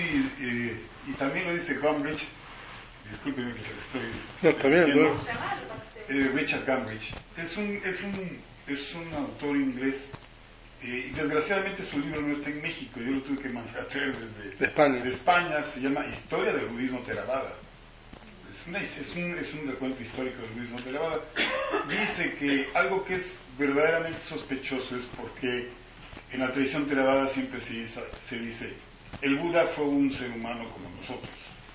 y también lo dice Gombrich, discúlpeme que le estoy diciendo, Richard Gombrich, es un autor inglés, y desgraciadamente su libro no está en México, yo lo tuve que mandar a traer desde España, se llama Historia del Budismo Theravada. Es un recuento histórico del budismo Theravada. Dice que algo que es verdaderamente sospechoso es porque en la tradición Theravada siempre se dice el Buda fue un ser humano como nosotros,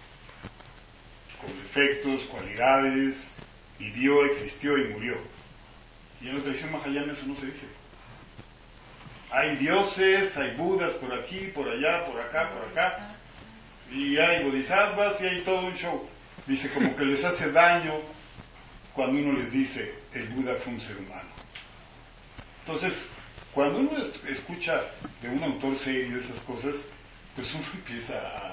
con defectos, cualidades, vivió, existió y murió. Y en la tradición mahayana eso no se dice. Hay dioses, hay budas por aquí, por allá, por acá, y hay bodhisattvas y hay todo un show. Dice como que les hace daño cuando uno les dice el Buda fue un ser humano. Entonces, cuando uno escucha de un autor serio esas cosas, pues uno empieza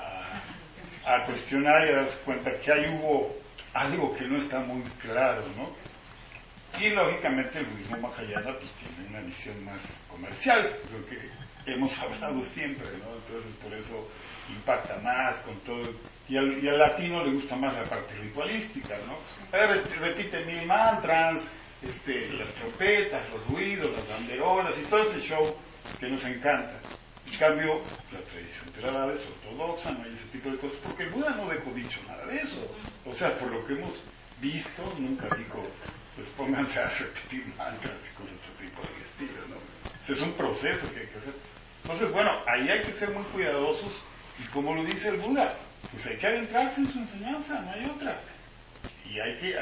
a cuestionar y a darse cuenta que ahí hubo algo que no está muy claro, ¿no? Y lógicamente el budismo mahayana pues tiene una visión más comercial, lo que hemos hablado siempre, ¿no? Entonces por eso impacta más con todo, y al latino le gusta más la parte ritualística, ¿no? Repite 1000 mantras, las trompetas, los ruidos, las banderolas y todo ese show que nos encanta. En cambio, la tradición Theravada es ortodoxa, no hay ese tipo de cosas, porque el Buda no dejó dicho nada de eso. O sea, por lo que hemos visto, nunca dijo, pues pónganse a repetir mantras y cosas así por el estilo, ¿no? Ese es un proceso que hay que hacer. Entonces, bueno, ahí hay que ser muy cuidadosos, y como lo dice el Buda, pues hay que adentrarse en su enseñanza, no hay otra. Y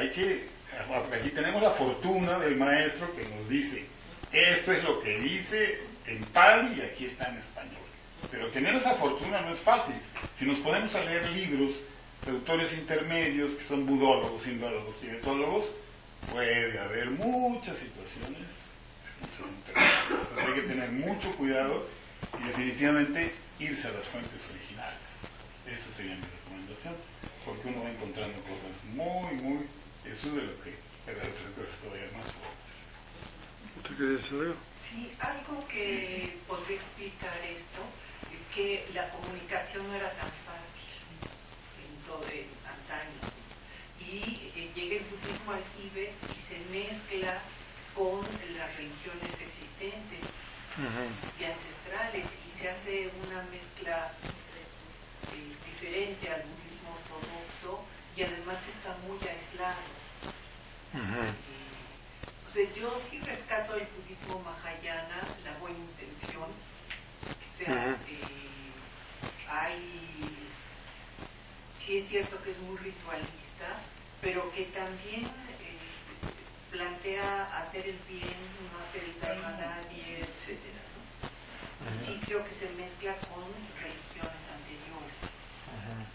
aquí tenemos la fortuna del maestro que nos dice, esto es lo que dice en Pali y aquí está en español. Pero tener esa fortuna no es fácil. Si nos ponemos a leer libros de autores intermedios que son budólogos, indólogos, tibetólogos, puede haber muchas situaciones, entonces hay que tener mucho cuidado y definitivamente irse a las fuentes originales. Esa sería mi recomendación, porque uno va encontrando cosas muy, eso es de lo que hay otras cosas todavía más fuertes. ¿Usted quería decir algo? Sí, algo que podría explicar esto es que la comunicación no era tan fácil en todo el antaño, y llega el budismo al Tíbet y se mezcla con las religiones existentes y ancestrales, y se hace una mezcla diferente al budismo ortodoxo, y además está muy aislado. O sea, yo sí rescato el budismo mahayana, la buena intención, o sea, sí es cierto que es muy ritualista, pero que también plantea hacer el bien, no hacer el daño a nadie, etcétera, ¿no? Sí creo que se mezcla con religiones anteriores.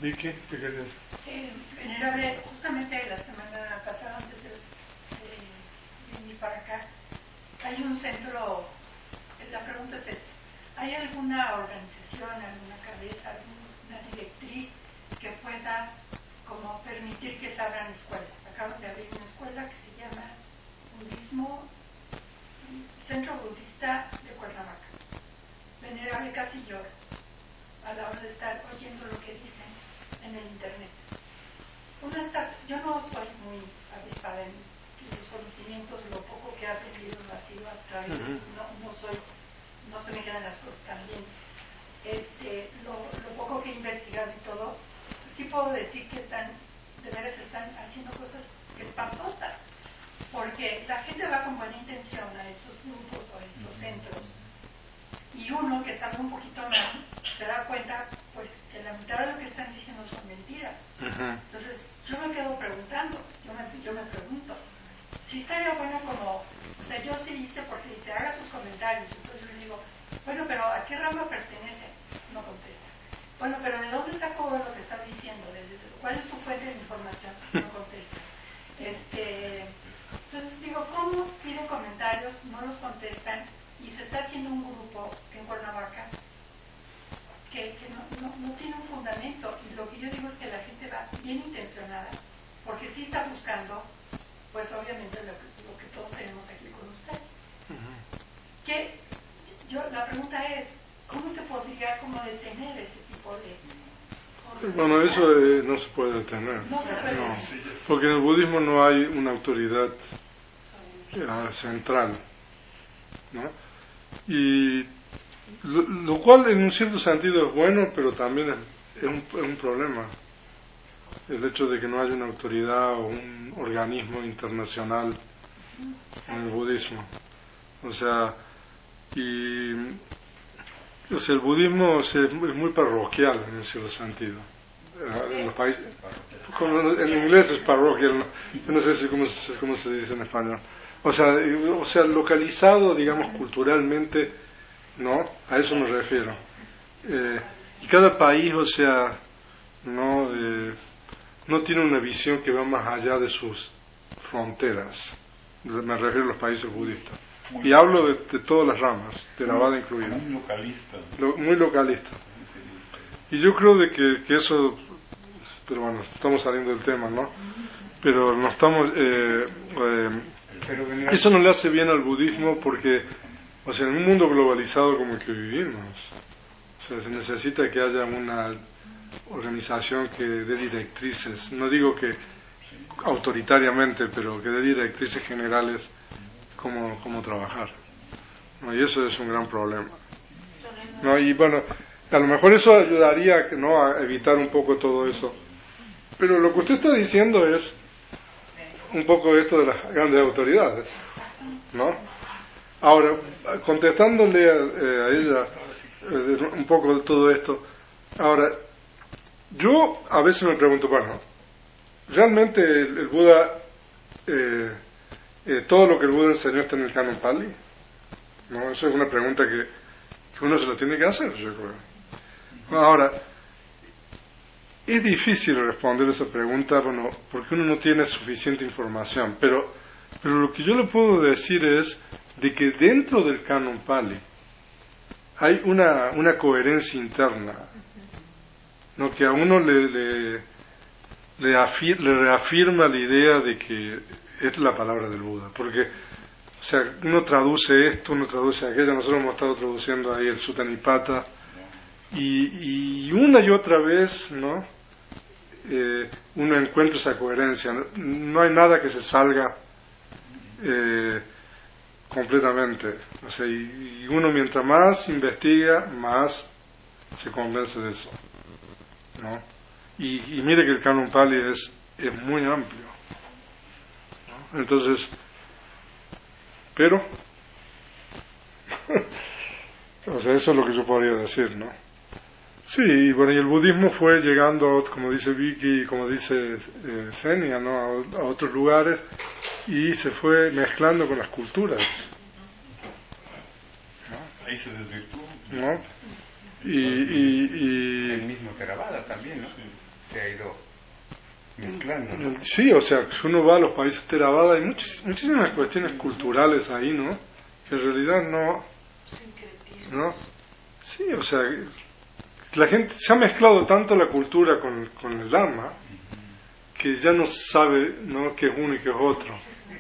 Vicky, ¿qué querías? Venerable, justamente la semana pasada, antes de venir para acá, hay un centro, la pregunta es esta: ¿hay alguna organización, alguna cabeza, alguna directriz que pueda como permitir que se abran escuelas? Acaban de abrir una escuela que se llama Centro Budista de Cuernavaca. Venerable casi llora a la hora de estar oyendo lo que dicen en el internet. Yo no soy muy avispada en los conocimientos, lo poco que he aprendido ha sido a través de, no se me quedan las cosas tan bien. Lo poco que he investigado y todo, sí puedo decir que de veras están haciendo cosas espantosas, porque la gente va con buena intención a estos grupos o a estos centros, y uno que sabe un poquito más se da cuenta pues que la mitad de lo que están diciendo son mentiras. Entonces yo me quedo preguntando, yo me pregunto si estaría bueno como, o sea, yo sí hice porque dice haga sus comentarios, entonces yo le digo, bueno, pero ¿a qué rama pertenece? No contesta. Bueno, pero ¿de dónde sacó lo que está diciendo? ¿Cuál es su fuente de información? No contesta. Entonces digo, ¿cómo piden comentarios? No los contestan, y se está haciendo un grupo en Cuernavaca que no tiene un fundamento, y lo que yo digo es que la gente va bien intencionada, porque sí está buscando, pues obviamente lo que todos tenemos aquí con usted. La pregunta es, ¿cómo se podría como detener ese tipo de... Bueno, eso no se puede detener. No se puede. No, porque en el budismo no hay una autoridad central, ¿no? Y lo cual en un cierto sentido es bueno, pero también es un problema el hecho de que no haya una autoridad o un organismo internacional en el budismo. O sea, el budismo es muy parroquial en un cierto sentido. En los países, en inglés es parroquial, yo no sé cómo se dice en español. O sea, localizado, digamos, culturalmente, ¿no? A eso me refiero. Y cada país, o sea, no tiene una visión que va más allá de sus fronteras. Me refiero a los países budistas. Y hablo de todas las ramas, Theravada incluida. Muy localista. Muy localista. Y yo creo de que eso, pero bueno, estamos saliendo del tema, ¿no? Pero no estamos... eso no le hace bien al budismo porque, o sea, en un mundo globalizado como el que vivimos, o sea, se necesita que haya una organización que dé directrices, no digo que autoritariamente, pero que dé directrices generales cómo trabajar, ¿no? Y eso es un gran problema, ¿no? Y bueno, a lo mejor eso ayudaría, ¿no?, a evitar un poco todo eso, pero lo que usted está diciendo es un poco esto de las grandes autoridades, ¿no? Ahora, contestándole a ella un poco de todo esto, ahora, yo a veces me pregunto, bueno, ¿realmente el Buda, todo lo que el Buda enseñó está en el Canon Pali? ¿No? Eso es una pregunta que uno se lo tiene que hacer, yo creo. Ahora, es difícil responder esa pregunta, bueno, porque uno no tiene suficiente información, pero lo que yo le puedo decir es de que dentro del Canon Pali hay una coherencia interna, ¿no?, que a uno le reafirma la idea de que es la palabra del Buda, porque, o sea, uno traduce esto, uno traduce aquello, nosotros hemos estado traduciendo ahí el Sutta Nipata, y una y otra vez, ¿no?, uno encuentra esa coherencia, no hay nada que se salga completamente, o sea, y uno mientras más investiga, más se convence de eso, ¿no? Y mire que el Canon Pali es muy amplio, ¿no? Entonces, pero o sea, eso es lo que yo podría decir, ¿no? Sí, y bueno, y el budismo fue llegando, como dice Vicky, como dice Senia, ¿no?, a otros lugares, y se fue mezclando con las culturas, ¿no? Ahí se desvirtuó, ¿no? Y el mismo Theravada también, ¿no? se ha ido mezclando, ¿no? Sí, o sea, si uno va a los países Theravada hay muchísimas cuestiones culturales ahí, ¿no? Que en realidad no. Sí, o sea, la gente se ha mezclado tanto la cultura con el Dhamma que ya no sabe, ¿no?, qué es uno y qué es otro,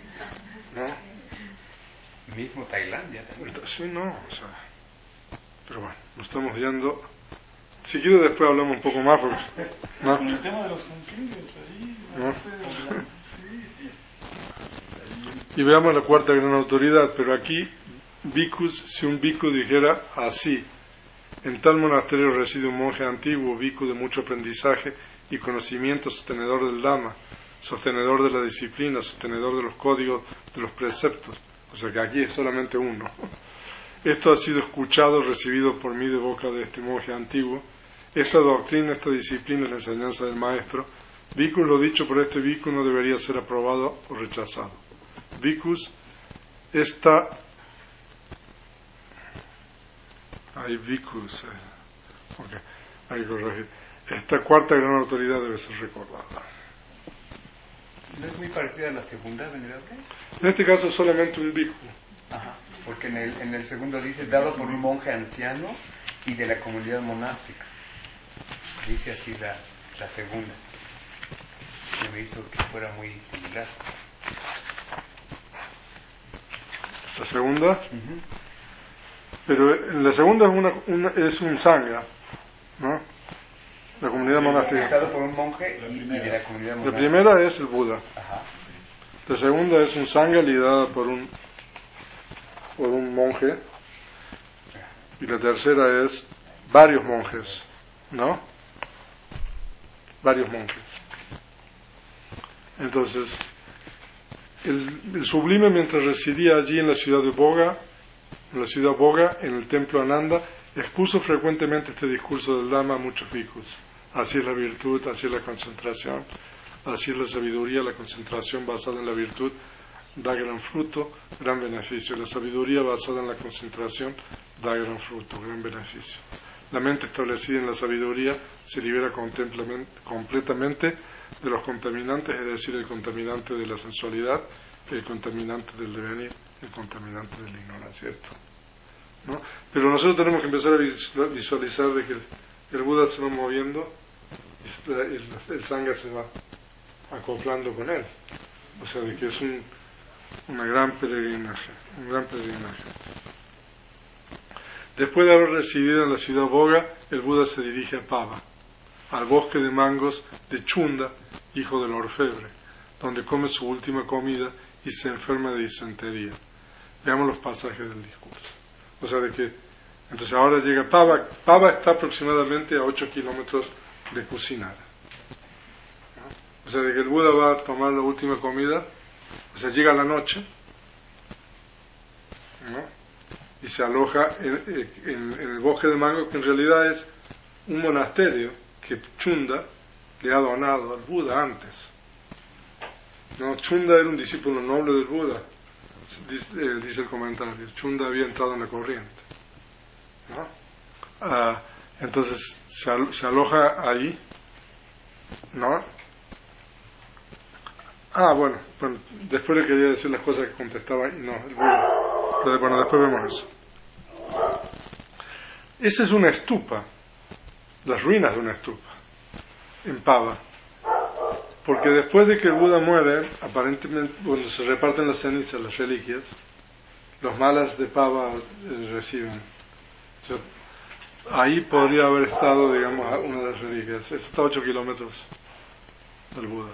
¿no? Mismo Tailandia también. Entonces, sí, no, o sea, pero bueno, nos estamos yendo. Si quiero después hablamos un poco más, porque, ¿no? Con el tema de los concilios, ahí, ¿No? Sí. Y veamos la cuarta gran autoridad, pero aquí, bhikkhus, si un bhikkhu dijera así: en tal monasterio reside un monje antiguo, bhikkhu de mucho aprendizaje y conocimiento, sostenedor del Dhamma, sostenedor de la disciplina, sostenedor de los códigos, de los preceptos. O sea que aquí es solamente uno. Esto ha sido escuchado, recibido por mí de boca de este monje antiguo. Esta doctrina, esta disciplina es la enseñanza del maestro. Bhikkhus, lo dicho por este bhikkhu no debería ser aprobado o rechazado. Bhikkhus, hay bhikkhus, hay que corregir. Esta cuarta gran autoridad debe ser recordada. ¿No es muy parecida a la segunda, venerable? En este caso solamente un bhikkhu. Ajá, porque en el segundo dice, dado por un monje anciano y de la comunidad monástica. Dice así la segunda. Se me hizo que fuera muy similar. La segunda, pero en la segunda es un sangha, ¿no? La comunidad monástica. Dado por un monje y de la comunidad monástica. La primera es el Buda. Ajá. La segunda es un sangha liderada por un monje. Y la tercera es varios monjes, ¿no? Varios monjes. Entonces, el sublime, mientras residía allí en la ciudad de Boga, en el templo Ananda, expuso frecuentemente este discurso del Dhamma a muchos bhikkhus. Así es la virtud, así es la concentración, así es la sabiduría. La concentración basada en la virtud da gran fruto, gran beneficio. La sabiduría basada en la concentración da gran fruto, gran beneficio. La mente establecida en la sabiduría se libera completamente de los contaminantes, es decir, el contaminante de la sensualidad, el contaminante del devenir, el contaminante de la ignorancia. ¿No? Pero nosotros tenemos que empezar a visualizar de que el Buda se va moviendo y el Sangha se va acoplando con él. O sea, de que es un gran peregrinaje. Después de haber residido en la ciudad Boga, el Buda se dirige a Pava, al bosque de mangos de Chunda, hijo del orfebre, donde come su última comida y se enferma de disentería. Veamos los pasajes del discurso. O sea, de que entonces ahora llega Pava. Pava está aproximadamente a 8 kilómetros de Kusinara, ¿no? O sea, de que el Buda va a tomar la última comida, o sea, llega la noche, ¿no? Y se aloja en el bosque de mango, que en realidad es un monasterio que Chunda le ha donado al Buda antes, ¿no? Chunda era un discípulo noble del Buda, dice el comentario. Chunda había entrado en la corriente, ¿no? Entonces se aloja ahí, ¿no? Bueno, después le quería decir las cosas que contestaba y no, el Buda. Pero bueno, después vemos eso. Esa es una estupa, las ruinas de una estupa, en Pava. Porque después de que el Buda muere, aparentemente, cuando se reparten las cenizas, las reliquias, los malas de Pava reciben. O sea, ahí podría haber estado, digamos, una de las reliquias. Esto está a 8 kilómetros del Buda.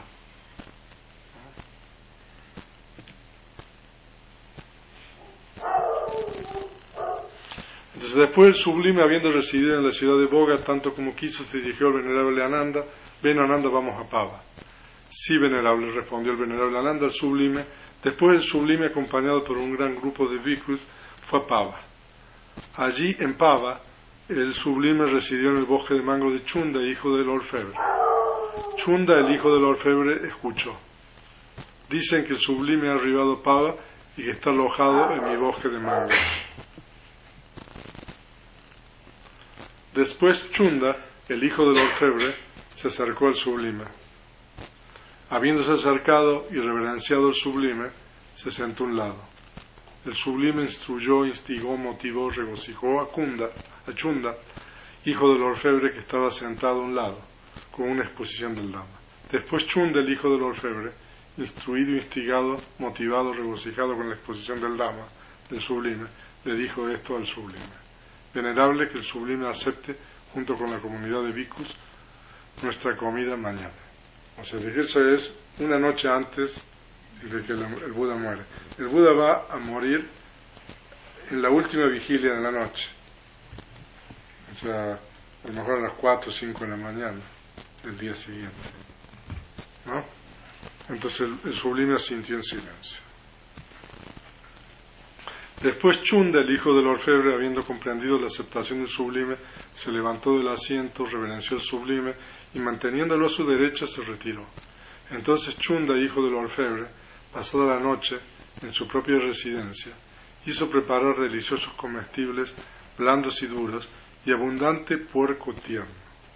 Entonces, después el sublime, habiendo residido en la ciudad de Boga, tanto como quiso, se dirigió al venerable Ananda. Ven, Ananda, vamos a Pava. Sí, venerable, respondió el venerable Ananda al sublime. Después el sublime, acompañado por un gran grupo de bhikkhus, fue a Pava. Allí, en Pava, el sublime residió en el bosque de mango de Chunda, hijo del orfebre. Chunda, el hijo del orfebre, escuchó. Dicen que el sublime ha arribado a Pava y que está alojado en mi bosque de mango. Después Chunda, el hijo del orfebre, se acercó al sublime. Habiéndose acercado y reverenciado el sublime, se sentó a un lado. El sublime instruyó, instigó, motivó, regocijó a Chunda, hijo del orfebre, que estaba sentado a un lado, con una exposición del Dhamma. Después Chunda, el hijo del orfebre, instruido, instigado, motivado, regocijado con la exposición del Dhamma, del sublime, le dijo esto al sublime: venerable, que el sublime acepte, junto con la comunidad de bhikkhus, nuestra comida mañana. O sea, de que eso es una noche antes de que el Buda muere. El Buda va a morir en la última vigilia de la noche. O sea, a lo mejor a las 4 o 5 de la mañana del día siguiente, ¿no? Entonces el sublime asintió en silencio. Después Chunda, el hijo del orfebre, habiendo comprendido la aceptación del sublime, se levantó del asiento, reverenció al sublime y, manteniéndolo a su derecha, se retiró. Entonces Chunda, hijo del orfebre, pasada la noche en su propia residencia, hizo preparar deliciosos comestibles, blandos y duros, y abundante puerco tierno,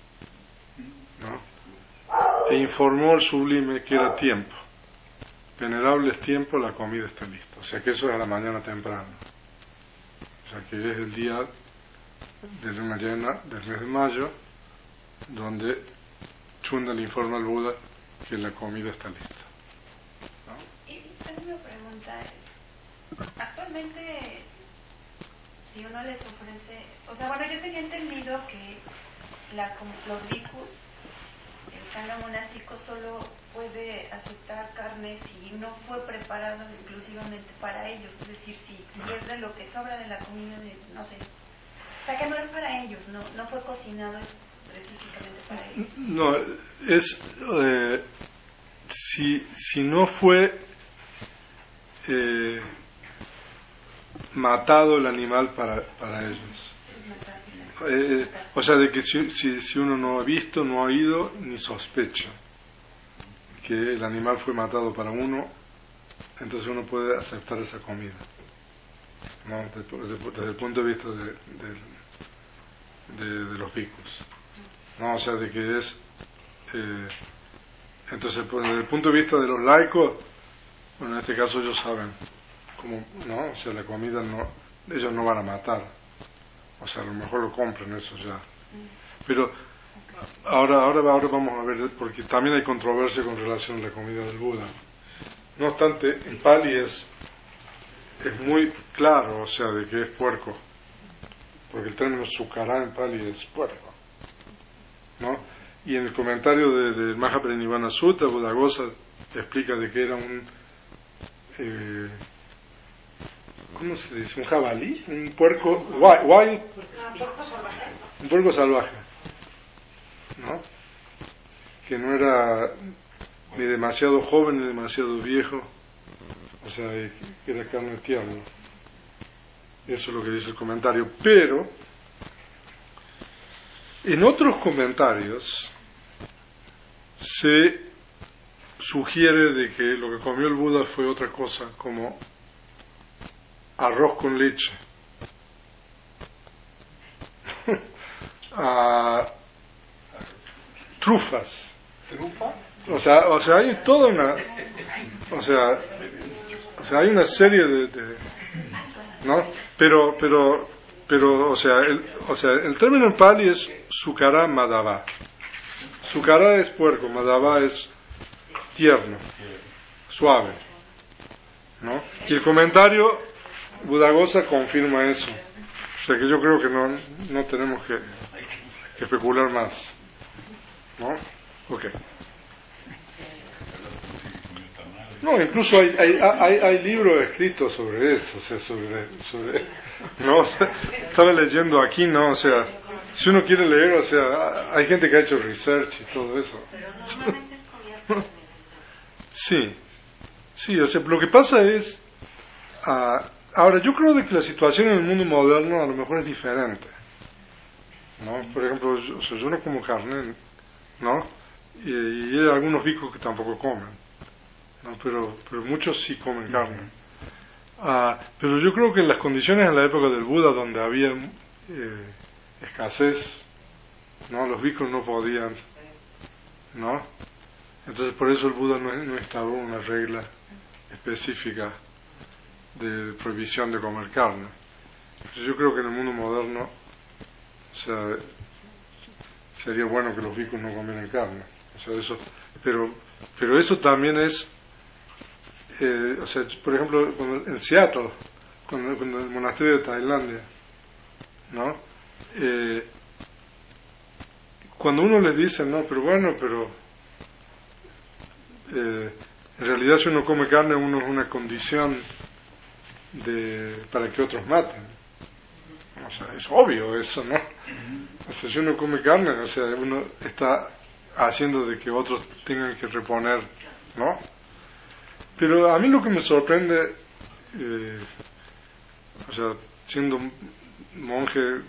¿no? E informó al sublime que era tiempo. Venerable es tiempo, la comida está lista. O sea que eso es a la mañana temprano. O sea que es el día de luna llena del mes de mayo, donde Chunda le informa al Buda que la comida está lista, ¿no? Y tengo una pregunta. Actualmente, si uno les ofrece, o sea, bueno, yo tenía entendido que los bhikkhus, el sangha monástico, solo puede aceptar carne si no fue preparado exclusivamente para ellos, es decir, si pierde lo que sobra de la comida, no sé, o sea, que no es para ellos, no fue cocinado específicamente para ellos. No, es si no fue matado el animal para ellos. O sea, de que si uno no ha visto, no ha oído, ni sospecha que el animal fue matado para uno, entonces uno puede aceptar esa comida, ¿no? Desde el punto de vista de los bhikkhus, ¿no? O sea, de que es entonces desde el punto de vista de los laicos, bueno, en este caso ellos saben cómo, ¿no? O sea, la comida ellos no van a matar, o sea, a lo mejor lo compran eso ya, pero ahora vamos a ver, porque también hay controversia con relación a la comida del Buda. No obstante, en Pali es muy claro, o sea, de que es puerco, porque el término sukará en Pali es puerco, ¿no? Y en el comentario del Mahaparinirvana Sutta, Buddhaghosa explica de que era ¿cómo se dice? ¿Un jabalí? Un puerco wild, un puerco salvaje, ¿no? Que no era ni demasiado joven ni demasiado viejo, o sea, que era carne tierna. Eso es lo que dice el comentario. Pero en otros comentarios se sugiere de que lo que comió el Buda fue otra cosa, como arroz con leche, trufas. ¿Trufa? O sea, hay toda una, o sea, hay una serie de ¿no? Pero, o sea, el término en Pali es Sukara Madhava. Sukara es puerco, Madhava es tierno, suave, ¿no? Y el comentario Buddhaghosa confirma eso. O sea que yo creo que no tenemos que especular más, ¿no? Ok. No, incluso hay libros escritos sobre eso, o sea, sobre no, estaba leyendo aquí, no, o sea, si uno quiere leer, o sea, hay gente que ha hecho research y todo eso. Pero normalmente es comida. Sí, o sea, lo que pasa es, ahora yo creo de que la situación en el mundo moderno a lo mejor es diferente, ¿no? Por ejemplo, yo no como carne, ¿no? Y hay algunos bhikkhus que tampoco comen, ¿no? Pero muchos sí comen carne. Pero yo creo que en las condiciones en la época del Buda, donde había escasez, ¿no? Los bhikkhus no podían ¿no? Entonces por eso el Buda no instauró una regla específica de prohibición de comer carne. Entonces yo creo que en el mundo moderno, o sea, sería bueno que los bhikkhus no comieran carne. O sea, eso, pero eso también es, o sea, por ejemplo, en Seattle, con el monasterio de Tailandia, ¿no? Cuando uno les dice, no, pero bueno, en realidad si uno come carne, uno es una condición para que otros maten. O sea, es obvio eso, ¿no? O sea, si uno come carne, o sea, uno está haciendo de que otros tengan que reponer, ¿no? Pero a mí lo que me sorprende, o sea, siendo monje,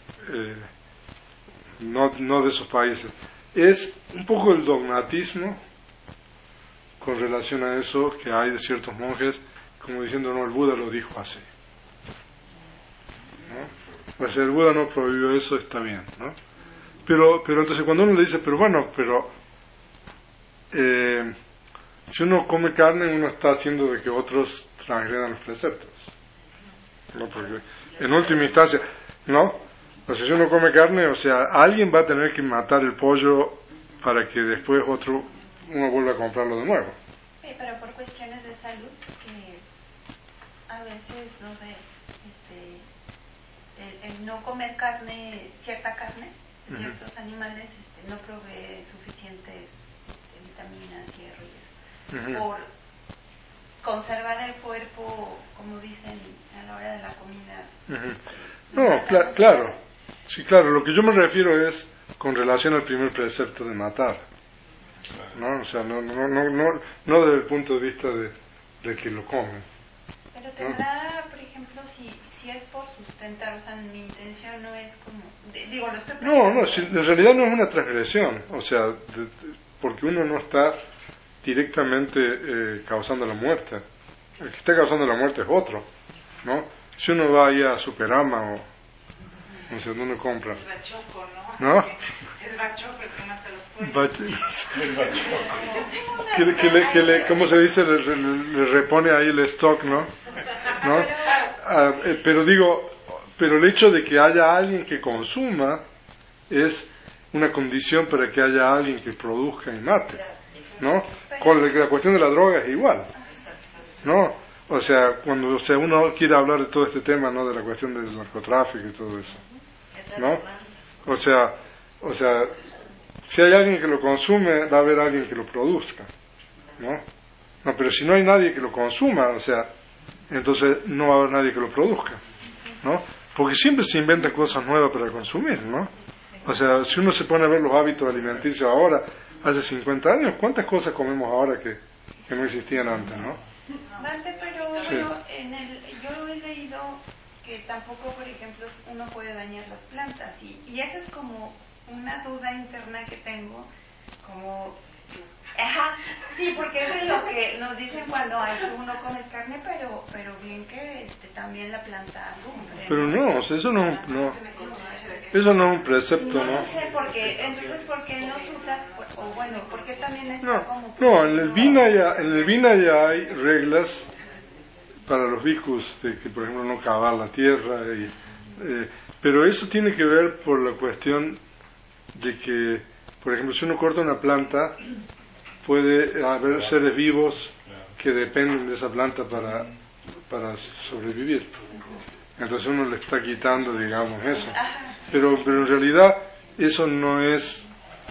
no de esos países, es un poco el dogmatismo con relación a eso que hay de ciertos monjes, como diciendo, no, el Buda lo dijo así, ¿no? O sea, el Buda no prohibió eso, está bien, ¿no? Pero entonces cuando uno le dice, pero bueno, si uno come carne, uno está haciendo de que otros transgredan los preceptos, ¿no? Porque en última instancia, ¿no? O sea, si uno come carne, o sea, alguien va a tener que matar el pollo para que después uno vuelva a comprarlo de nuevo. Sí, pero por cuestiones de salud, que a veces, no sé, el no comer carne, cierta carne, de ciertos animales, no provee suficientes vitaminas, hierro y eso. Por conservar el cuerpo, como dicen, a la hora de la comida. No, claro. Sí, claro, lo que yo me refiero es con relación al primer precepto de matar, ¿no? O sea, no desde el punto de vista de que lo comen. Pero tendrá, por ejemplo, si es por sustentar, o sea, mi intención no es como, digo, lo estoy No, en realidad no es una transgresión, o sea, porque uno no está directamente causando la muerte. El que está causando la muerte es otro, ¿no? Si uno va ahí a Superama o no sé, ¿dónde compra? Es bachoco, ¿no? Es bachoco el que mata los pollos. ¿Cómo se dice? Le repone ahí el stock, ¿no? Pero el hecho de que haya alguien que consuma es una condición para que haya alguien que produzca y mate, ¿no? Con la cuestión de la droga es igual, ¿no? O sea, cuando uno quiere hablar de todo este tema, ¿no? De la cuestión del narcotráfico y todo eso, ¿no? O sea, si hay alguien que lo consume, va a haber alguien que lo produzca, ¿no? No, pero si no hay nadie que lo consuma, o sea, entonces no va a haber nadie que lo produzca, ¿no? Porque siempre se inventan cosas nuevas para consumir, ¿no? O sea, si uno se pone a ver los hábitos alimenticios ahora, hace 50 años, ¿cuántas cosas comemos ahora que no existían antes, ¿no? Dante, pero Sí. bueno, yo he leído que tampoco, por ejemplo, uno puede dañar las plantas y esa es como una duda interna que tengo, como, sí, porque eso es lo que nos dicen cuando uno come carne, pero bien que también la planta sufre. Pero no, o sea, eso no es un precepto, ¿no? No sé, entonces, ¿por qué no frutas? O bueno, ¿por qué también está como... No, en el Vina ya hay reglas para los bhikkhus de que, por ejemplo, no cavar la tierra, pero eso tiene que ver por la cuestión de que, por ejemplo, si uno corta una planta, puede haber seres vivos que dependen de esa planta para sobrevivir. Entonces uno le está quitando, digamos, eso. Pero en realidad eso no es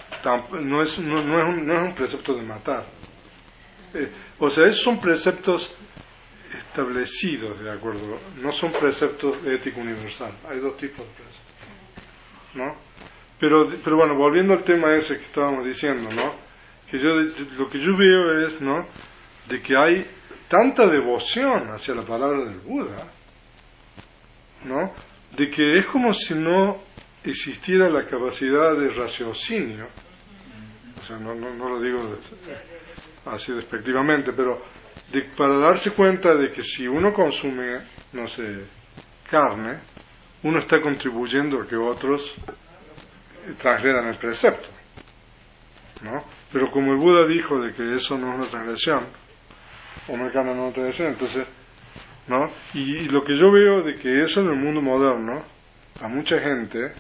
un precepto de matar. O sea, esos son preceptos establecidos, de acuerdo, no son preceptos de ética universal. Hay dos tipos de preceptos, ¿no? Pero bueno, volviendo al tema ese que estábamos diciendo, ¿no? Que lo que yo veo es, ¿no? De que hay tanta devoción hacia la palabra del Buda, ¿no? De que es como si no existiera la capacidad de raciocinio, o sea, no lo digo así despectivamente, pero para darse cuenta de que si uno consume, no sé, carne, uno está contribuyendo a que otros transgredan el precepto, ¿no? Pero como el Buda dijo de que eso no es una transgresión, o mercana no es una transgresión, entonces, ¿no? Y lo que yo veo de que eso en el mundo moderno, a mucha gente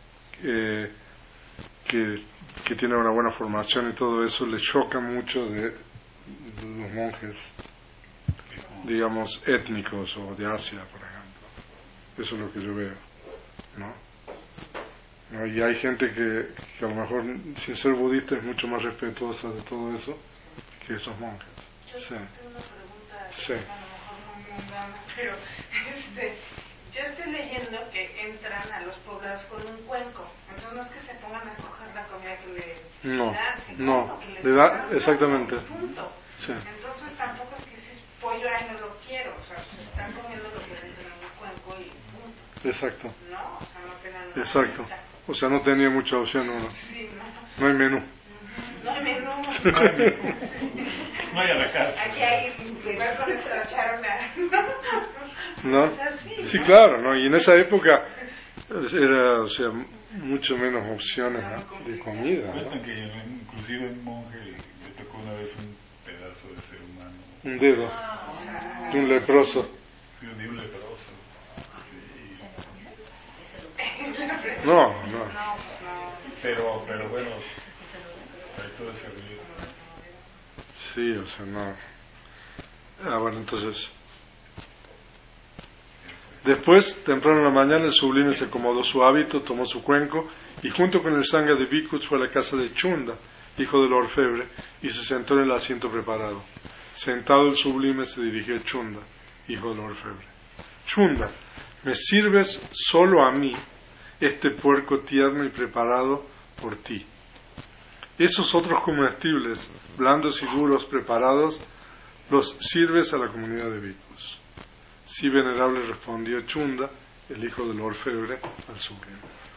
que tiene una buena formación y todo eso, le choca mucho de los monjes, digamos, étnicos o de Asia, por ejemplo. Eso es lo que yo veo, ¿no? Y hay gente que a lo mejor, sin ser budista, es mucho más respetuosa de todo eso que esos monjes. Yo Sí. tengo una pregunta, Sí. a lo mejor muy mundana, pero yo estoy leyendo que entran a los poblados con un cuenco. Entonces no es que se pongan a escoger la comida que les No, dan, sino no, que les le da, dan, exactamente. punto. Sí. Entonces tampoco es que si es pollo, ay, no lo quiero. O sea, se están comiendo lo que les dan en un cuenco y punto. Exacto. No, o sea, no tienen una Exacto. dieta. O sea, no tenía mucha opción uno. Sí, No hay menú. no hay menú. No hay a la carta. Aquí hay, igual con esto echaron a... ¿No? Sí, claro, ¿no? Y en esa época era, o sea, mucho menos opciones, ¿no? De comida, ¿no? Cuentan que inclusive un monje le tocó una vez un pedazo de ser humano, Un dedo de un leproso. de un leproso. No. No, pues no. Pero bueno, hay todo ese riesgo. Sí, o sea, no. Bueno, entonces. Después, temprano en la mañana, el sublime se acomodó su hábito, tomó su cuenco y junto con el sangha de bhikkhus fue a la casa de Chunda, hijo del orfebre, y se sentó en el asiento preparado. Sentado el sublime se dirigió a Chunda, hijo del orfebre. Chunda, ¿me sirves solo a mí este puerco tierno y preparado por ti? Esos otros comestibles, blandos y duros preparados, los sirves a la comunidad de bhikkhus. Sí, venerable, respondió Chunda, el hijo del orfebre, al sublime.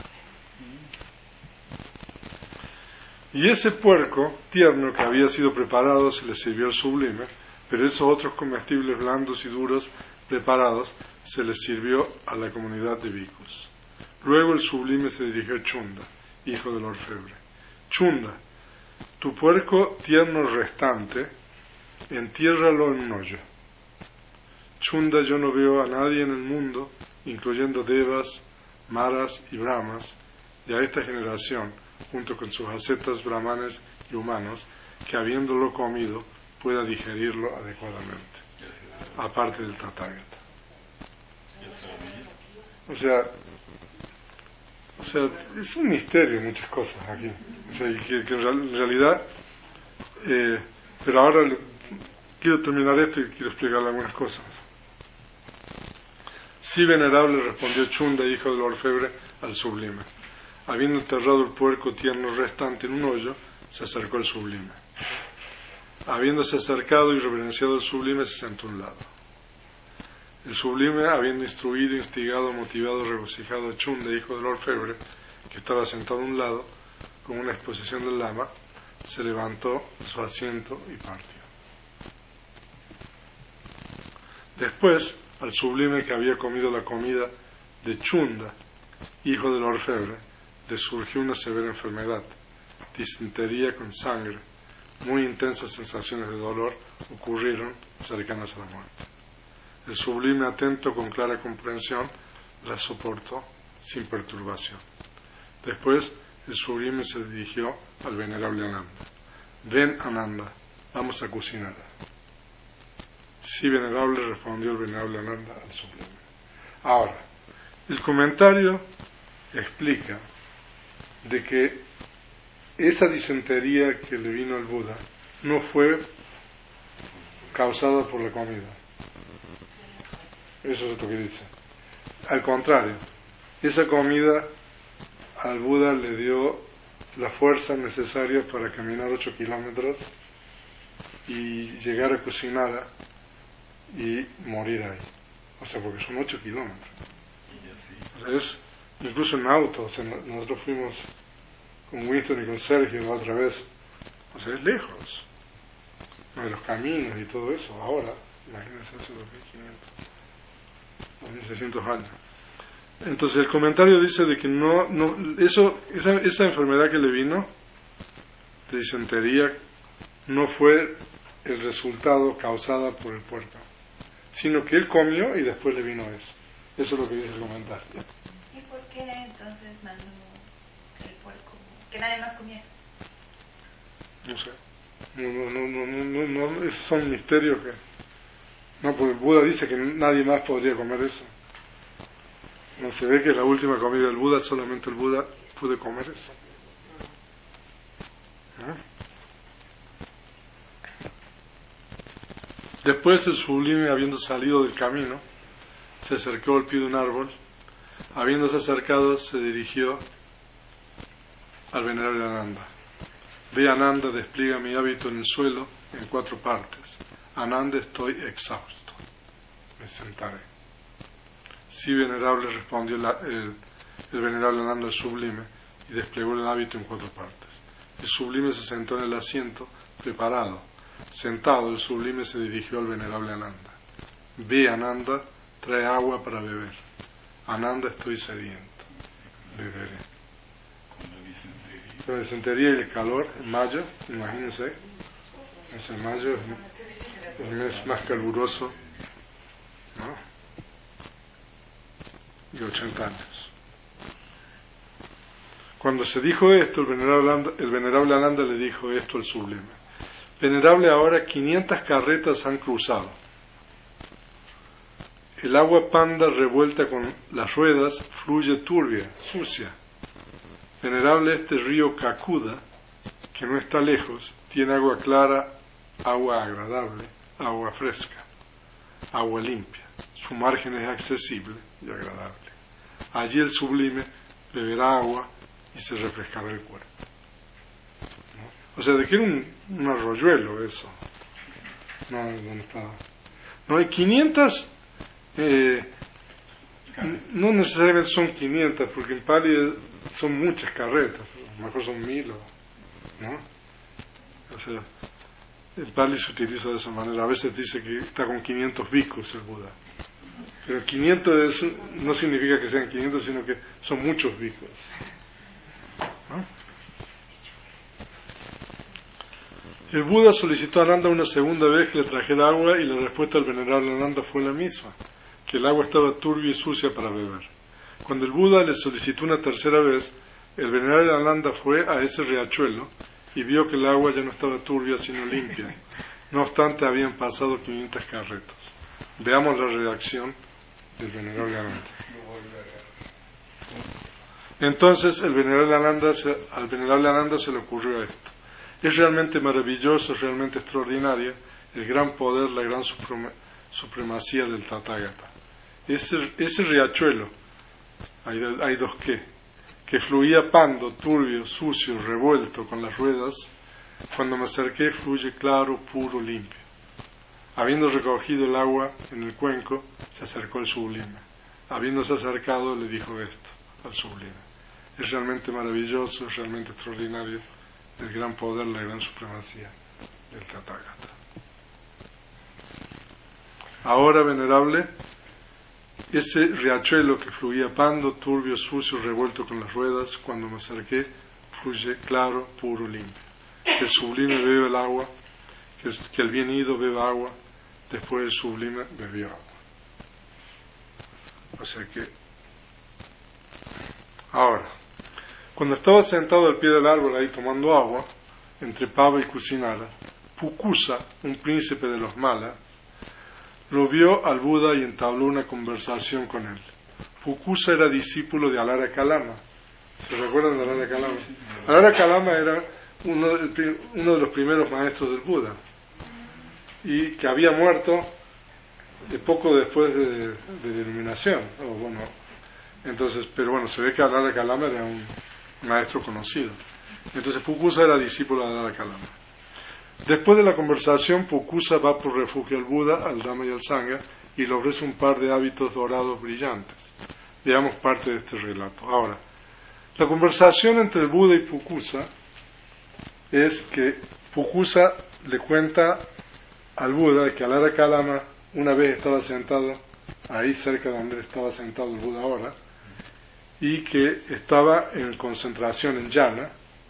Y ese puerco tierno que había sido preparado se le sirvió al sublime, pero esos otros comestibles blandos y duros preparados se les sirvió a la comunidad de bhikkhus. Luego el sublime se dirigió a Chunda, hijo del orfebre. Chunda, tu puerco tierno restante, entiérralo en un hoyo. Chunda, yo no veo a nadie en el mundo, incluyendo devas, maras y brahmas, de a esta generación, junto con sus ascetas, brahmanes y humanos, que habiéndolo comido pueda digerirlo adecuadamente, aparte del Tathagata. O sea, es un misterio muchas cosas aquí. O sea, y que en realidad, pero ahora quiero terminar esto y quiero explicarle algunas cosas. Sí, venerable, respondió Chunda, hijo del orfebre, al sublime. Habiendo enterrado el puerco tierno restante en un hoyo, se acercó al sublime. Habiéndose acercado y reverenciado al sublime, se sentó a un lado. El sublime, habiendo instruido, instigado, motivado, regocijado a Chunda, hijo del orfebre, que estaba sentado a un lado, con una exposición del lama, se levantó de su asiento y partió. Después, al sublime que había comido la comida de Chunda, hijo del orfebre, le surgió una severa enfermedad, disentería con sangre. Muy intensas sensaciones de dolor ocurrieron cercanas a la muerte. El sublime, atento con clara comprensión, la soportó sin perturbación. Después, el sublime se dirigió al venerable Ananda. Ven, Ananda, vamos a cocinar. Sí, venerable, respondió el venerable Ananda al sublime. Ahora, el comentario explica de que esa disentería que le vino al Buda no fue causada por la comida. Eso es lo que dice. Al contrario, esa comida al Buda le dio la fuerza necesaria para caminar 8 kilómetros y llegar a Kusinara y morir ahí. O sea, porque son 8 kilómetros. O sea, es incluso en auto. O sea, nosotros fuimos con Winston y con Sergio la otra vez. O sea, es lejos. No, de los caminos y todo eso. Ahora, imagínense, hace 2600 años. Entonces el comentario dice de que esa enfermedad que le vino de disentería no fue el resultado causado por el puerco, sino que él comió y después le vino eso. Eso es lo que dice el comentario. ¿Y por qué entonces mandó que el puerco, que nadie más comiera? No sé. No, esos son misterios que... No, porque el Buda dice que nadie más podría comer eso. No se ve que la última comida del Buda, solamente el Buda pudo comer eso. ¿No? Después el sublime, habiendo salido del camino, se acercó al pie de un árbol. Habiéndose acercado, se dirigió al venerable Ananda. Ve, Ananda, despliega mi hábito en el suelo en 4 partes. Ananda, estoy exhausto. Me sentaré. Sí, venerable, respondió el venerable Ananda al sublime, y desplegó el hábito en 4 partes. El sublime se sentó en el asiento, preparado. Sentado, el sublime se dirigió al venerable Ananda. Ve, Ananda, trae agua para beber. Ananda, estoy sediento. Beberé. La disentería y el calor en mayo, imagínense, es en mayo, es el mes más caluroso, ¿no? Y 80 años. Cuando se dijo esto, el venerable Ananda le dijo esto al sublime: venerable, ahora 500 carretas han cruzado. El agua panda revuelta con las ruedas fluye turbia, sucia. Venerable, este río Kakuda, que no está lejos, tiene agua clara, agua agradable, agua fresca, agua limpia. Su margen es accesible y agradable. Allí el sublime beberá agua y se refrescará el cuerpo. ¿No? O sea, de que era un arroyuelo eso. No, ¿dónde estaba? No hay 500... no necesariamente son 500, porque en Pali son muchas carretas, a lo mejor son 1000, ¿no? O sea, el Pali se utiliza de esa manera. A veces dice que está con 500 bhikkhus el Buda, pero 500 no significa que sean 500, sino que son muchos bhikkhus, ¿no? El Buda solicitó a Ananda una segunda vez que le trajera agua, y la respuesta del venerable Ananda fue la misma, que el agua estaba turbia y sucia para beber. Cuando el Buda le solicitó una tercera vez, el venerable Ananda fue a ese riachuelo y vio que el agua ya no estaba turbia sino limpia. No obstante, habían pasado 500 carretas. Veamos la reacción del venerable Ananda. Entonces al venerable Ananda se le ocurrió esto: es realmente maravilloso, realmente extraordinario el gran poder, la gran supremacía del Tathagata. Ese riachuelo, hay dos que fluía pando, turbio, sucio, revuelto con las ruedas, cuando me acerqué fluye claro, puro, limpio. Habiendo recogido el agua en el cuenco, se acercó el sublime. Habiéndose acercado, le dijo esto al sublime: es realmente maravilloso, es realmente extraordinario el gran poder, la gran supremacía del Tathagata. Ahora, venerable, ese riachuelo que fluía pando, turbio, sucio, revuelto con las ruedas, cuando me acerqué, fluye claro, puro, limpio. Que el sublime bebe el agua, que el bien ido beba agua, después el sublime bebió agua. O sea que, ahora, cuando estaba sentado al pie del árbol ahí tomando agua, entre Pava y Kusinara, Pukusa, un príncipe de los Malas, lo vio al Buda y entabló una conversación con él. Pukusa era discípulo de Alara Kalama. ¿Se recuerdan de Alara Kalama? Alara Kalama era uno de los primeros maestros del Buda, y que había muerto poco después de la iluminación. Entonces, pero bueno, se ve que Alara Kalama era un maestro conocido. Entonces Pukusa era discípulo de Alara Kalama. Después de la conversación, Pukusa va por refugio al Buda, al Dhamma y al Sangha, y le ofrece un par de hábitos dorados brillantes. Veamos parte de este relato. Ahora, la conversación entre el Buda y Pukusa es que Pukusa le cuenta al Buda que Alara Kalama una vez estaba sentado ahí cerca de donde estaba sentado el Buda ahora, y que estaba en concentración en jhana,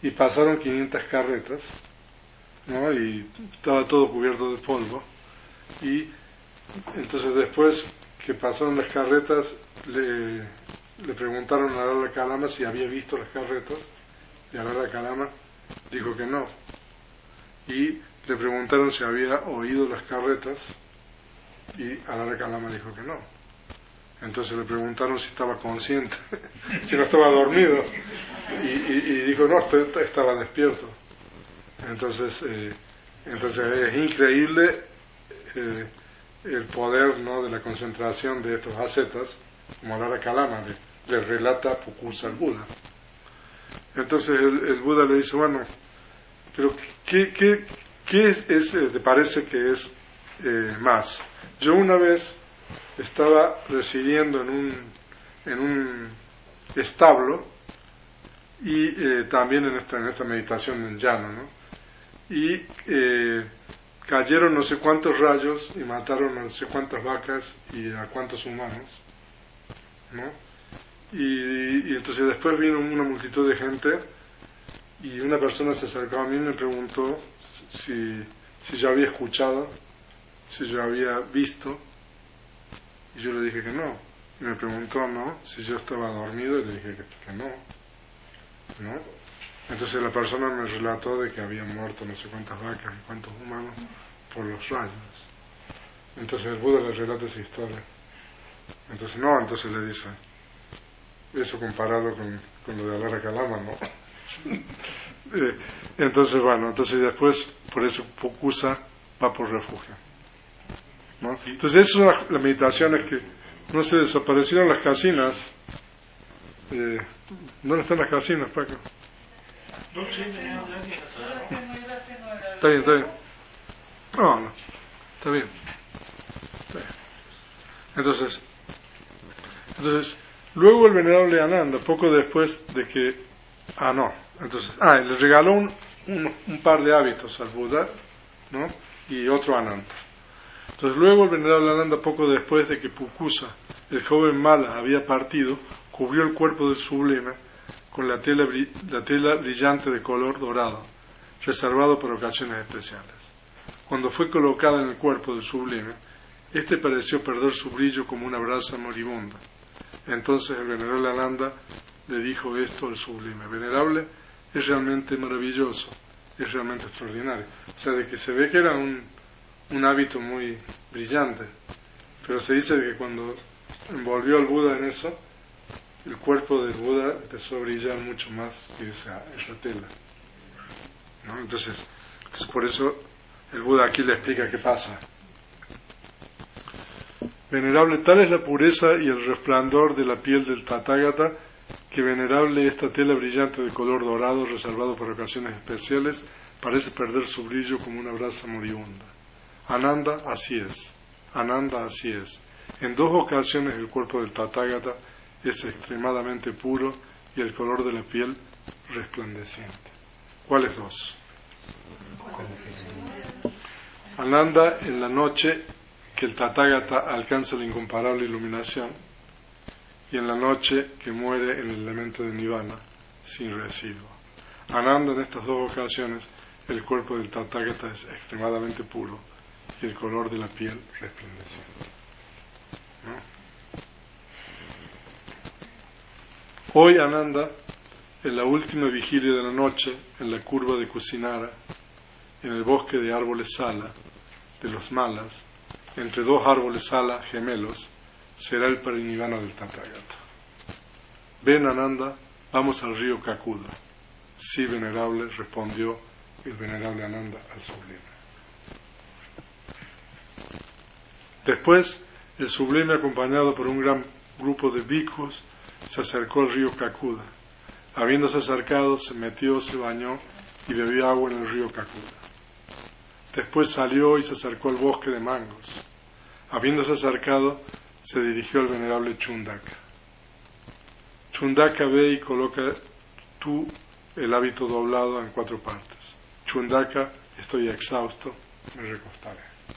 y pasaron 500 carretas, ¿no? Y estaba todo cubierto de polvo, y entonces después que pasaron las carretas le preguntaron a Dalai Lama si había visto las carretas, y a Dalai Lama dijo que no, y le preguntaron si había oído las carretas, y a Dalai Lama dijo que no. Entonces le preguntaron si estaba consciente, si no estaba dormido, y dijo no, estaba despierto. Entonces es increíble el poder, ¿no?, de la concentración de estos ascetas, como Dalai Lama le relata Pukusa al Buda. Entonces el Buda le dice, bueno, pero ¿qué te parece que es más? Yo una vez estaba residiendo en un establo y también en esta meditación en llano, ¿no? Y cayeron no sé cuántos rayos y mataron a no sé cuántas vacas y a cuántos humanos, ¿no? Y entonces después vino una multitud de gente y una persona se acercó a mí y me preguntó si yo había escuchado, si yo había visto, y yo le dije que no. Y me preguntó, ¿no?, si yo estaba dormido, y le dije que no. Entonces la persona me relató de que habían muerto no sé cuántas vacas y cuántos humanos por los rayos. Entonces el Buda le relata esa historia. Entonces le dice, eso comparado con lo de Dalai Lama, ¿no? Entonces después, por eso Pukusa va por refugio, ¿no? Entonces esas son las meditaciones que no se desaparecieron las casinas. ¿Dónde están las casinas, Paco? No sé, Está bien. No, está bien. Entonces, luego el venerable Ananda, poco después de que, le regaló un par de hábitos al Buda, ¿no?, y otro Ananda. Entonces luego el venerable Ananda, poco después de que Pukusa, el joven Mala, había partido, cubrió el cuerpo del sublime con la tela brillante de color dorado, reservado para ocasiones especiales. Cuando fue colocada en el cuerpo del sublime, este pareció perder su brillo como una brasa moribunda. Entonces el venerable Ananda le dijo esto al sublime: venerable, es realmente maravilloso, es realmente extraordinario. O sea, de que se ve que era un hábito muy brillante, pero se dice que cuando envolvió al Buda en eso, el cuerpo del Buda empezó a brillar mucho más que esa tela, ¿no? Entonces por eso el Buda aquí le explica qué pasa. Venerable, tal es la pureza y el resplandor de la piel del Tathagata, que venerable esta tela brillante de color dorado reservado para ocasiones especiales parece perder su brillo como una brasa moribunda. Ananda, así es. Ananda, así es. En 2 ocasiones el cuerpo del Tathagata es extremadamente puro y el color de la piel resplandeciente. ¿Cuáles 2? Ananda, en la noche que el Tathagata alcanza la incomparable iluminación, y en la noche que muere en el elemento de Nirvana sin residuo. Ananda, en estas 2 ocasiones el cuerpo del Tathagata es extremadamente puro y el color de la piel resplandeciente, ¿no? Hoy Ananda, en la última vigilia de la noche, en la curva de Kusinara, en el bosque de árboles sala, de los malas, entre 2 árboles sala gemelos, será el parinirvana del Tathagata. Ven, Ananda, vamos al río Kakuda. Sí, venerable, respondió el venerable Ananda al sublime. Después, el sublime, acompañado por un gran grupo de bhikkhus, se acercó al río Kakuda. Habiéndose acercado, se metió, se bañó y bebió agua en el río Kakuda. Después salió y se acercó al bosque de mangos. Habiéndose acercado, se dirigió al venerable Chundaka. Chundaka, ve y coloca tú el hábito doblado en 4 partes. Chundaka, estoy exhausto, me recostaré.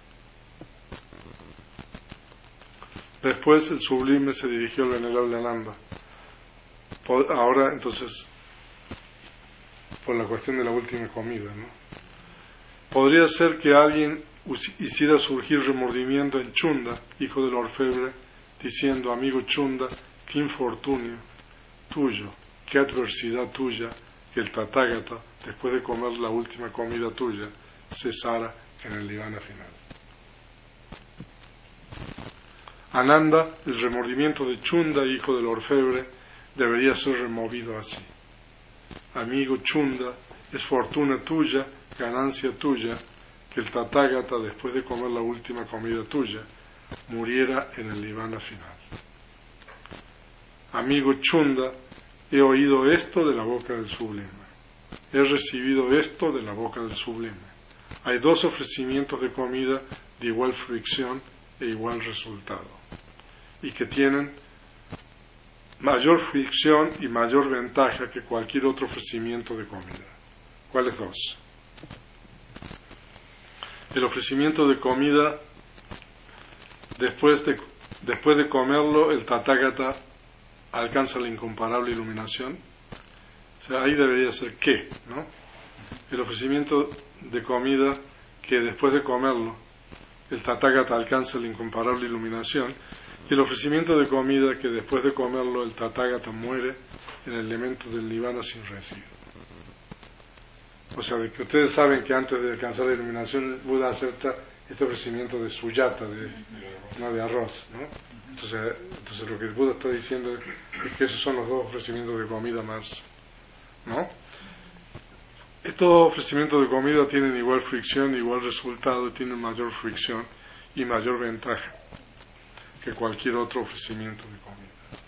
Después el sublime se dirigió al venerable Ananda. Ahora entonces por la cuestión de la última comida, ¿no? Podría ser que alguien hiciera surgir remordimiento en Chunda, hijo del orfebre, diciendo: amigo Chunda, qué infortunio tuyo, qué adversidad tuya, que el Tathagata, después de comer la última comida tuya, cesara en el nirvana final. Ananda, el remordimiento de Chunda, hijo del orfebre, debería ser removido así: amigo Chunda, es fortuna tuya, ganancia tuya, que el Tathagata, después de comer la última comida tuya, muriera en el nirvana final. Amigo Chunda, he oído esto de la boca del sublime, he recibido esto de la boca del sublime. Hay dos ofrecimientos de comida de igual fricción e igual resultado, y que tienen mayor fricción y mayor ventaja que cualquier otro ofrecimiento de comida. ¿Cuáles dos? El ofrecimiento de comida, después de comerlo, el Tathagata alcanza la incomparable iluminación. O sea, ahí debería ser ¿qué? ¿No? El ofrecimiento de comida que después de comerlo el Tathagata alcanza la incomparable iluminación, y el ofrecimiento de comida que después de comerlo el Tathagata muere en el elemento del nirvana sin residuo. O sea, de que ustedes saben que antes de alcanzar la iluminación el Buda acepta este ofrecimiento de suyata, no de arroz, ¿no? Entonces lo que el Buda está diciendo es que esos son los dos ofrecimientos de comida más, ¿no? Estos ofrecimientos de comida tienen igual fricción, igual resultado, tienen mayor fricción y mayor ventaja que cualquier otro ofrecimiento de comida.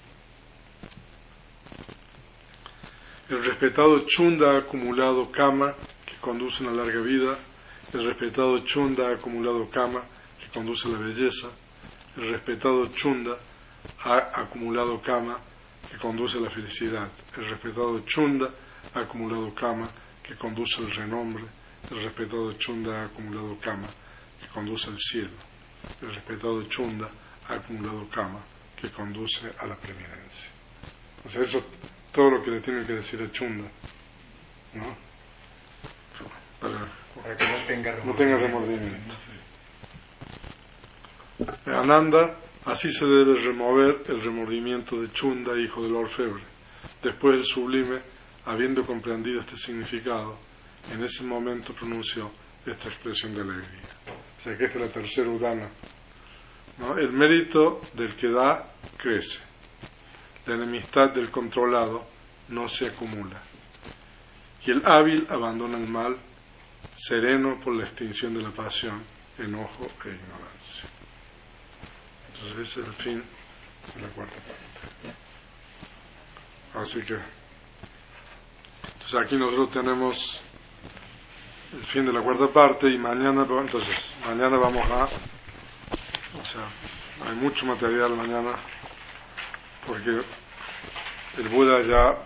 El respetado Chunda ha acumulado kama que conduce a una larga vida. El respetado Chunda ha acumulado kama que conduce a la belleza. El respetado Chunda ha acumulado kama que conduce a la felicidad. El respetado Chunda ha acumulado kama que conduce al renombre. El respetado Chunda ha acumulado kama que conduce al cielo. El respetado Chunda ha acumulado kama que conduce a la preeminencia. O sea, eso todo lo que le tienen que decir a Chunda, ¿no? Para que no tenga remordimiento. Ananda, así se debe remover el remordimiento de Chunda, hijo del orfebre. Después el sublime, habiendo comprendido este significado, en ese momento pronunció esta expresión de alegría. O sea que esta es la tercera udana, ¿no? El mérito del que da crece. La enemistad del controlado no se acumula. Y el hábil abandona el mal, sereno por la extinción de la pasión, enojo e ignorancia. Entonces ese es el fin de la cuarta parte. Así que, entonces aquí nosotros tenemos el fin de la cuarta parte, y mañana vamos a, o sea, hay mucho material mañana, porque el Buda ya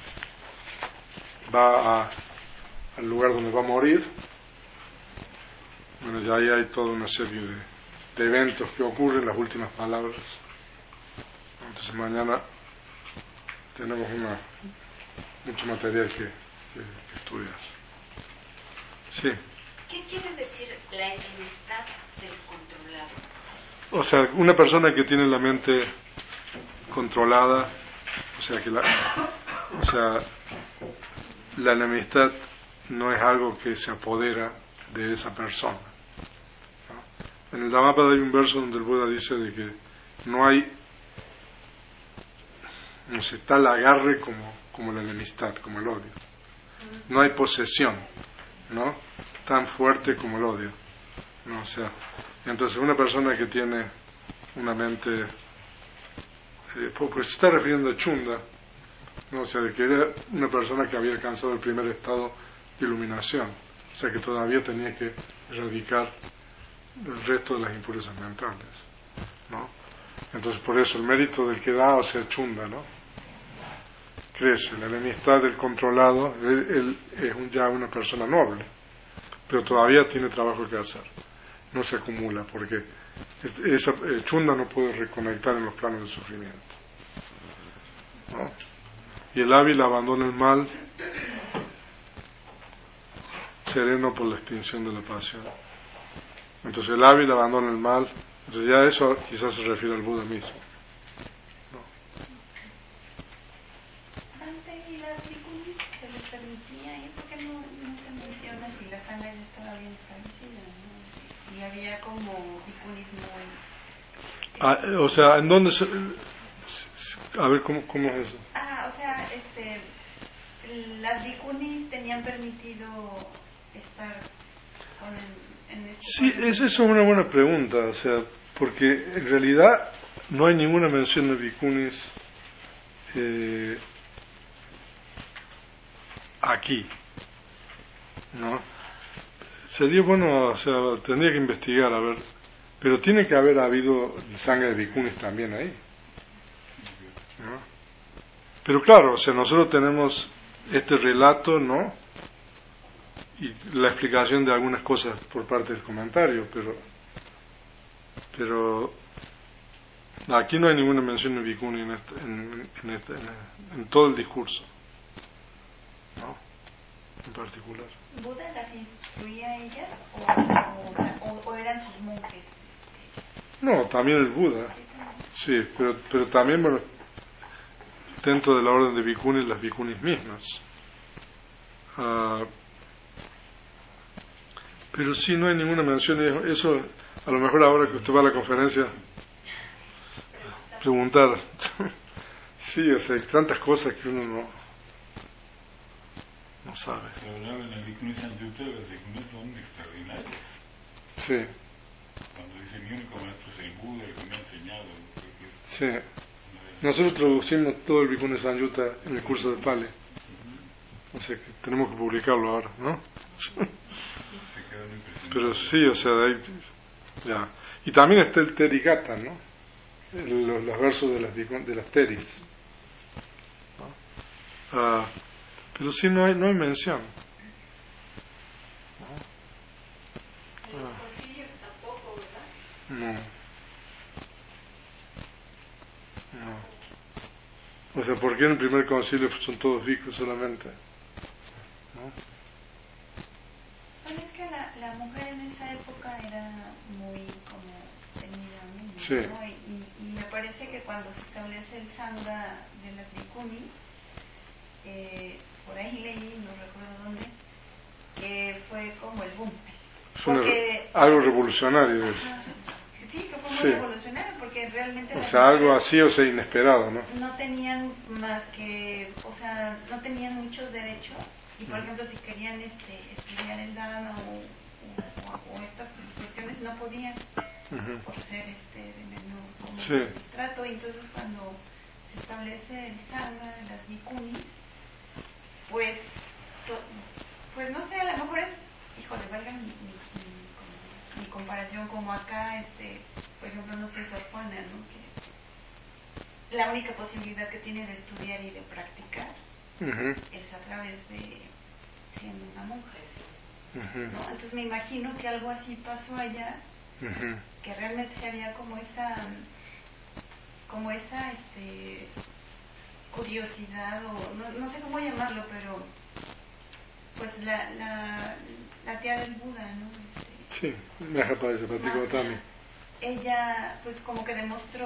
va al lugar donde va a morir. Bueno, ya ahí hay toda una serie de eventos que ocurren, las últimas palabras. Entonces mañana tenemos mucho material que estudiar. Sí. ¿Qué quiere decir la enemistad del controlado? O sea, una persona que tiene la mente controlada, la enemistad no es algo que se apodera de esa persona, ¿no? En el Dhammapada hay un verso donde el Buda dice de que no hay, tal agarre como la enemistad, como el odio. No hay posesión, ¿no? Tan fuerte como el odio, ¿no? O sea, entonces una persona que tiene una mente, porque se está refiriendo a Chunda, ¿no? O sea, de que era una persona que había alcanzado el primer estado de iluminación, o sea que todavía tenía que erradicar el resto de las impurezas mentales, ¿no? Entonces por eso el mérito del que da, o sea, Chunda, ¿no? Crece. La enemistad del controlado, él es ya una persona noble, pero todavía tiene trabajo que hacer, no se acumula, porque esa Chunda no puede reconectar en los planos del sufrimiento, ¿no? Y el hábil abandona el mal, sereno por la extinción de la pasión. Entonces el hábil abandona el mal. Entonces ya eso quizás se refiere al Buda mismo. ¿Y las bhikkhus se les permitía? ¿Y por qué no se menciona si la sangha ya estaba bien establecida, ¿no? Y había como bhikkhunis muy... O sea, ¿en dónde se...? A ver, ¿cómo es eso? O sea, las bhikhunis tenían permitido estar en este... Sí, esa es una buena pregunta, o sea, porque en realidad no hay ninguna mención de bhikhunis aquí, ¿no? Sería bueno, o sea, tendría que investigar, a ver, pero tiene que haber habido sangre de bhikhunis también ahí, ¿no? Pero claro, o sea, nosotros tenemos este relato, ¿no? Y la explicación de algunas cosas por parte del comentario, pero aquí no hay ninguna mención de bhikkhuni en todo el discurso, ¿no? En particular. ¿Buda las instruía a ellas o eran sus monjes? No, también el Buda, sí, pero también, bueno, dentro de la orden de bhikkhunis, las bhikkhunis mismas. Pero sí, no hay ninguna mención de eso. A lo mejor ahora que usted va a la conferencia, preguntar. Sí, o sea, hay tantas cosas que uno no sabe. Pero en el Bhikkhuni Samyutta las bhikkhunis son extraordinarias. Sí. Cuando dice mi único maestro es el Buda, el que me ha enseñado. Sí. Nosotros traducimos todo el Bhikkhuni Samyutta en el curso de Pali. O sea que tenemos que publicarlo ahora, ¿no? Pero sí, o sea, de ahí, ya. Y también está el Terigata, ¿no? Los versos de las Teris, ¿no? Pero sí no hay mención. En los concilios tampoco, ¿verdad? No. O sea, ¿por qué en el primer concilio son todos bhikkhus solamente? ¿No? Bueno, es que la mujer en esa época era muy como tenida, ¿no? Sí. Y me parece que cuando se establece el sangha de las bhikkhuni, por ahí leí, no recuerdo dónde, que fue como el boom. Algo revolucionario es. Sí, que fue muy revolucionario porque realmente... O sea, algo así, o sea, inesperado, ¿no? No tenían más que, o sea, no tenían muchos derechos y por ejemplo si querían estudiar el Dharma o estas cuestiones no podían por ser de menor trato, y entonces cuando se establece el sangha, las bhikkhunis, pues no sé, a lo mejor es, híjole, valga mi comparación, como acá, por ejemplo, no sé, Sopona, ¿no? Que la única posibilidad que tiene de estudiar y de practicar es a través de siendo una monja, ¿no? Entonces me imagino que algo así pasó allá, que realmente se había como esa curiosidad, o no sé cómo llamarlo, pero pues la tía del Buda, ¿no? Sí, Mahapatisapati. Ella pues como que demostró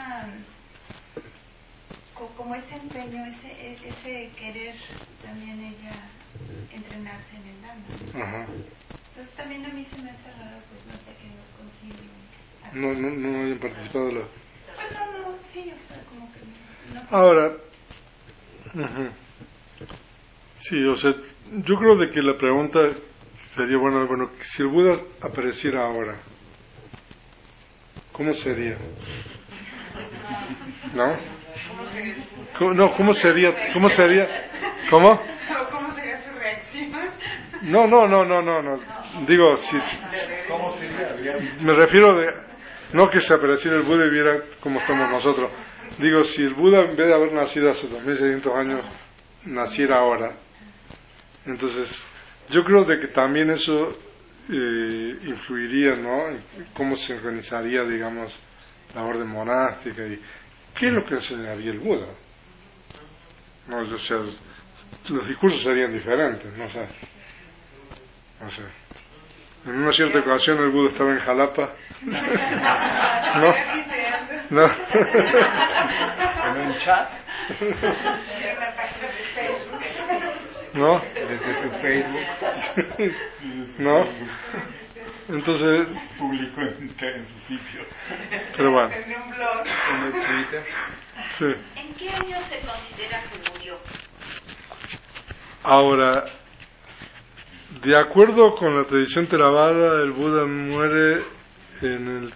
como ese empeño, ese querer también ella entrenarse en el Dhamma. Entonces también a mí se me hace raro, pues no sé, que los concilios no hayan participado pues no, sí, o sea, como que no. Ahora, sí, o sea, yo creo de que la pregunta sería, bueno, si el Buda apareciera ahora, ¿cómo sería? ¿No? ¿Cómo sería? ¿Cómo sería? ¿Cómo? ¿Cómo sería su reacción? No. Digo, si ¿Cómo sería? me refiero no que se apareciera el Buda y viera cómo estamos nosotros. Digo, si el Buda, en vez de haber nacido hace 2600 años, naciera ahora, entonces yo creo de que también eso influiría, ¿no? En cómo se organizaría, digamos, la orden monástica y qué es lo que enseñaría el Buda. No, o sea, los discursos serían diferentes, no sé. O sea, en una cierta ocasión el Buda estaba en Jalapa. ¿No? ¿No? En un chat, ¿No? desde su Facebook. ¿No? Entonces, Publicó en su sitio. pero bueno, En un blog. En el Twitter. sí. ¿En qué año se considera que murió? Ahora, de acuerdo con la tradición Theravada, el Buda muere en el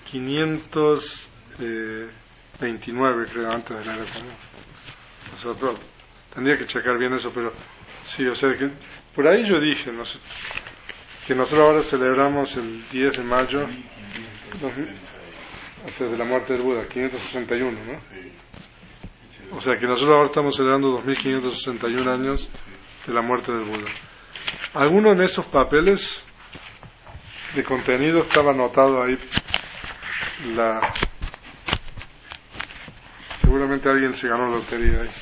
529, creo, antes de la era común. O sea, tendría que checar bien eso, pero sí, o sea, que por ahí yo dije, no sé, que nosotros ahora celebramos el 10 de mayo, o sea, de la muerte del Buda, 561, ¿no? O sea, que nosotros ahora estamos celebrando 2561 años de la muerte del Buda. Alguno en esos papeles de contenido estaba anotado ahí seguramente alguien se ganó la lotería ahí.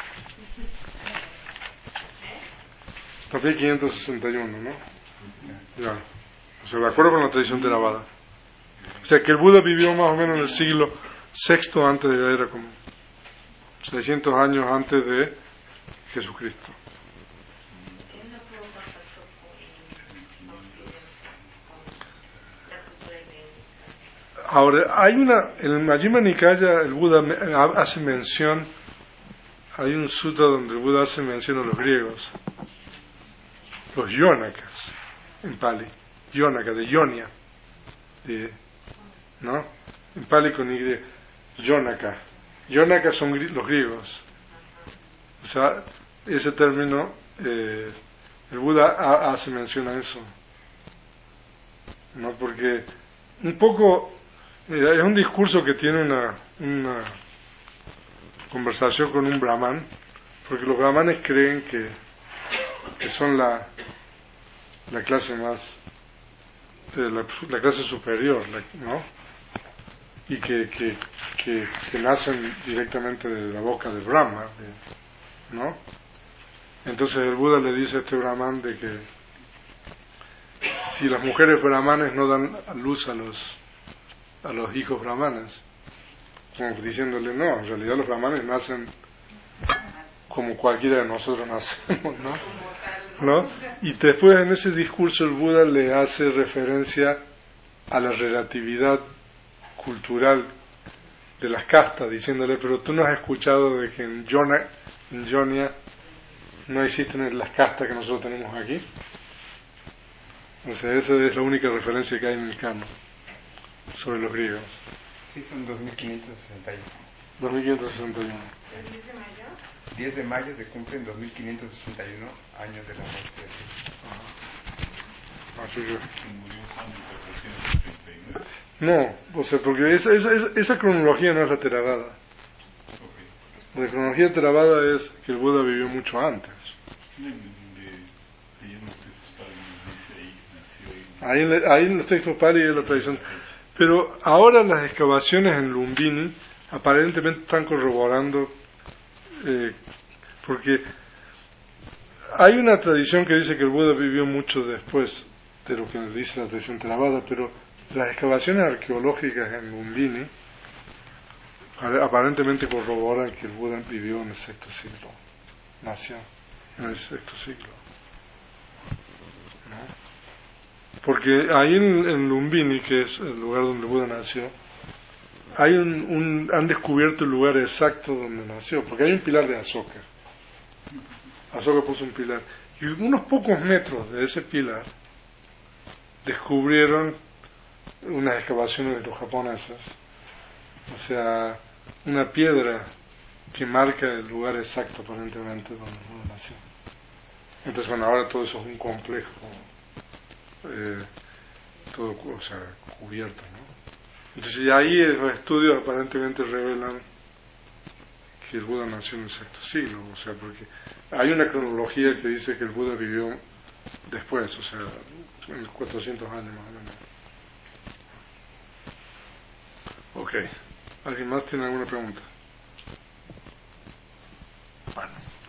2561, ¿no? Ya. O sea, de acuerdo con la tradición Theravada. O sea, que el Buda vivió más o menos en el siglo VI antes de la era común. 600 años antes de Jesucristo. Eso tuvo contacto con la cultura helénica. Ahora, en el Majjhima Nikaya el Buda hace mención, hay un sutta donde el Buda hace mención a los griegos, los Yonakas, en Pali, Yonaka, de Ionia, ¿no? En Pali con Y, Yonaka. Yonaka son los griegos. O sea, ese término, el Buda hace mención a eso, ¿no? Porque un poco es un discurso que tiene una conversación con un brahman, porque los brahmanes creen que son la clase más, la clase superior, ¿no? Y que nacen directamente de la boca de Brahma, ¿no? Entonces el Buda le dice a este brahman de que si las mujeres brahmanes no dan a luz a los hijos brahmanes, como diciéndole, no, en realidad los brahmanes nacen como cualquiera de nosotros nacemos, ¿no? Y después en ese discurso el Buda le hace referencia a la relatividad cultural de las castas, diciéndole, pero tú no has escuchado de que en Jonia no existen las castas que nosotros tenemos aquí. O sea, esa es la única referencia que hay en el canon sobre los griegos. Sí, son 2561. 2561. ¿El 10 de mayo? 10 de mayo se cumplen 2561 años de la muerte de Jesús. Así que... Y murió en 1439. No, o sea, porque esa cronología no es la Theravada. La cronología Theravada es que el Buda vivió mucho antes. Ahí en los textos Pali es la tradición. Pero ahora las excavaciones en Lumbini aparentemente están corroborando, porque hay una tradición que dice que el Buda vivió mucho después de lo que nos dice la tradición Theravada, pero las excavaciones arqueológicas en Lumbini aparentemente corroboran que el Buda vivió en el sexto siglo, nació en el sexto siglo, ¿no? Porque ahí en Lumbini, que es el lugar donde el Buda nació, hay han descubierto el lugar exacto donde nació, porque hay un pilar de Asoka. Asoka puso un pilar, y unos pocos metros de ese pilar descubrieron unas excavaciones de los japoneses, o sea, una piedra que marca el lugar exacto aparentemente donde el Buda nació. Entonces, bueno, ahora todo eso es un complejo, todo, o sea, cubierto, ¿no? Entonces, y ahí los estudios aparentemente revelan que el Buda nació en el sexto siglo, o sea, porque hay una cronología que dice que el Buda vivió después, o sea, en 400 años más o menos. Ok, ¿alguien más tiene alguna pregunta? Bueno.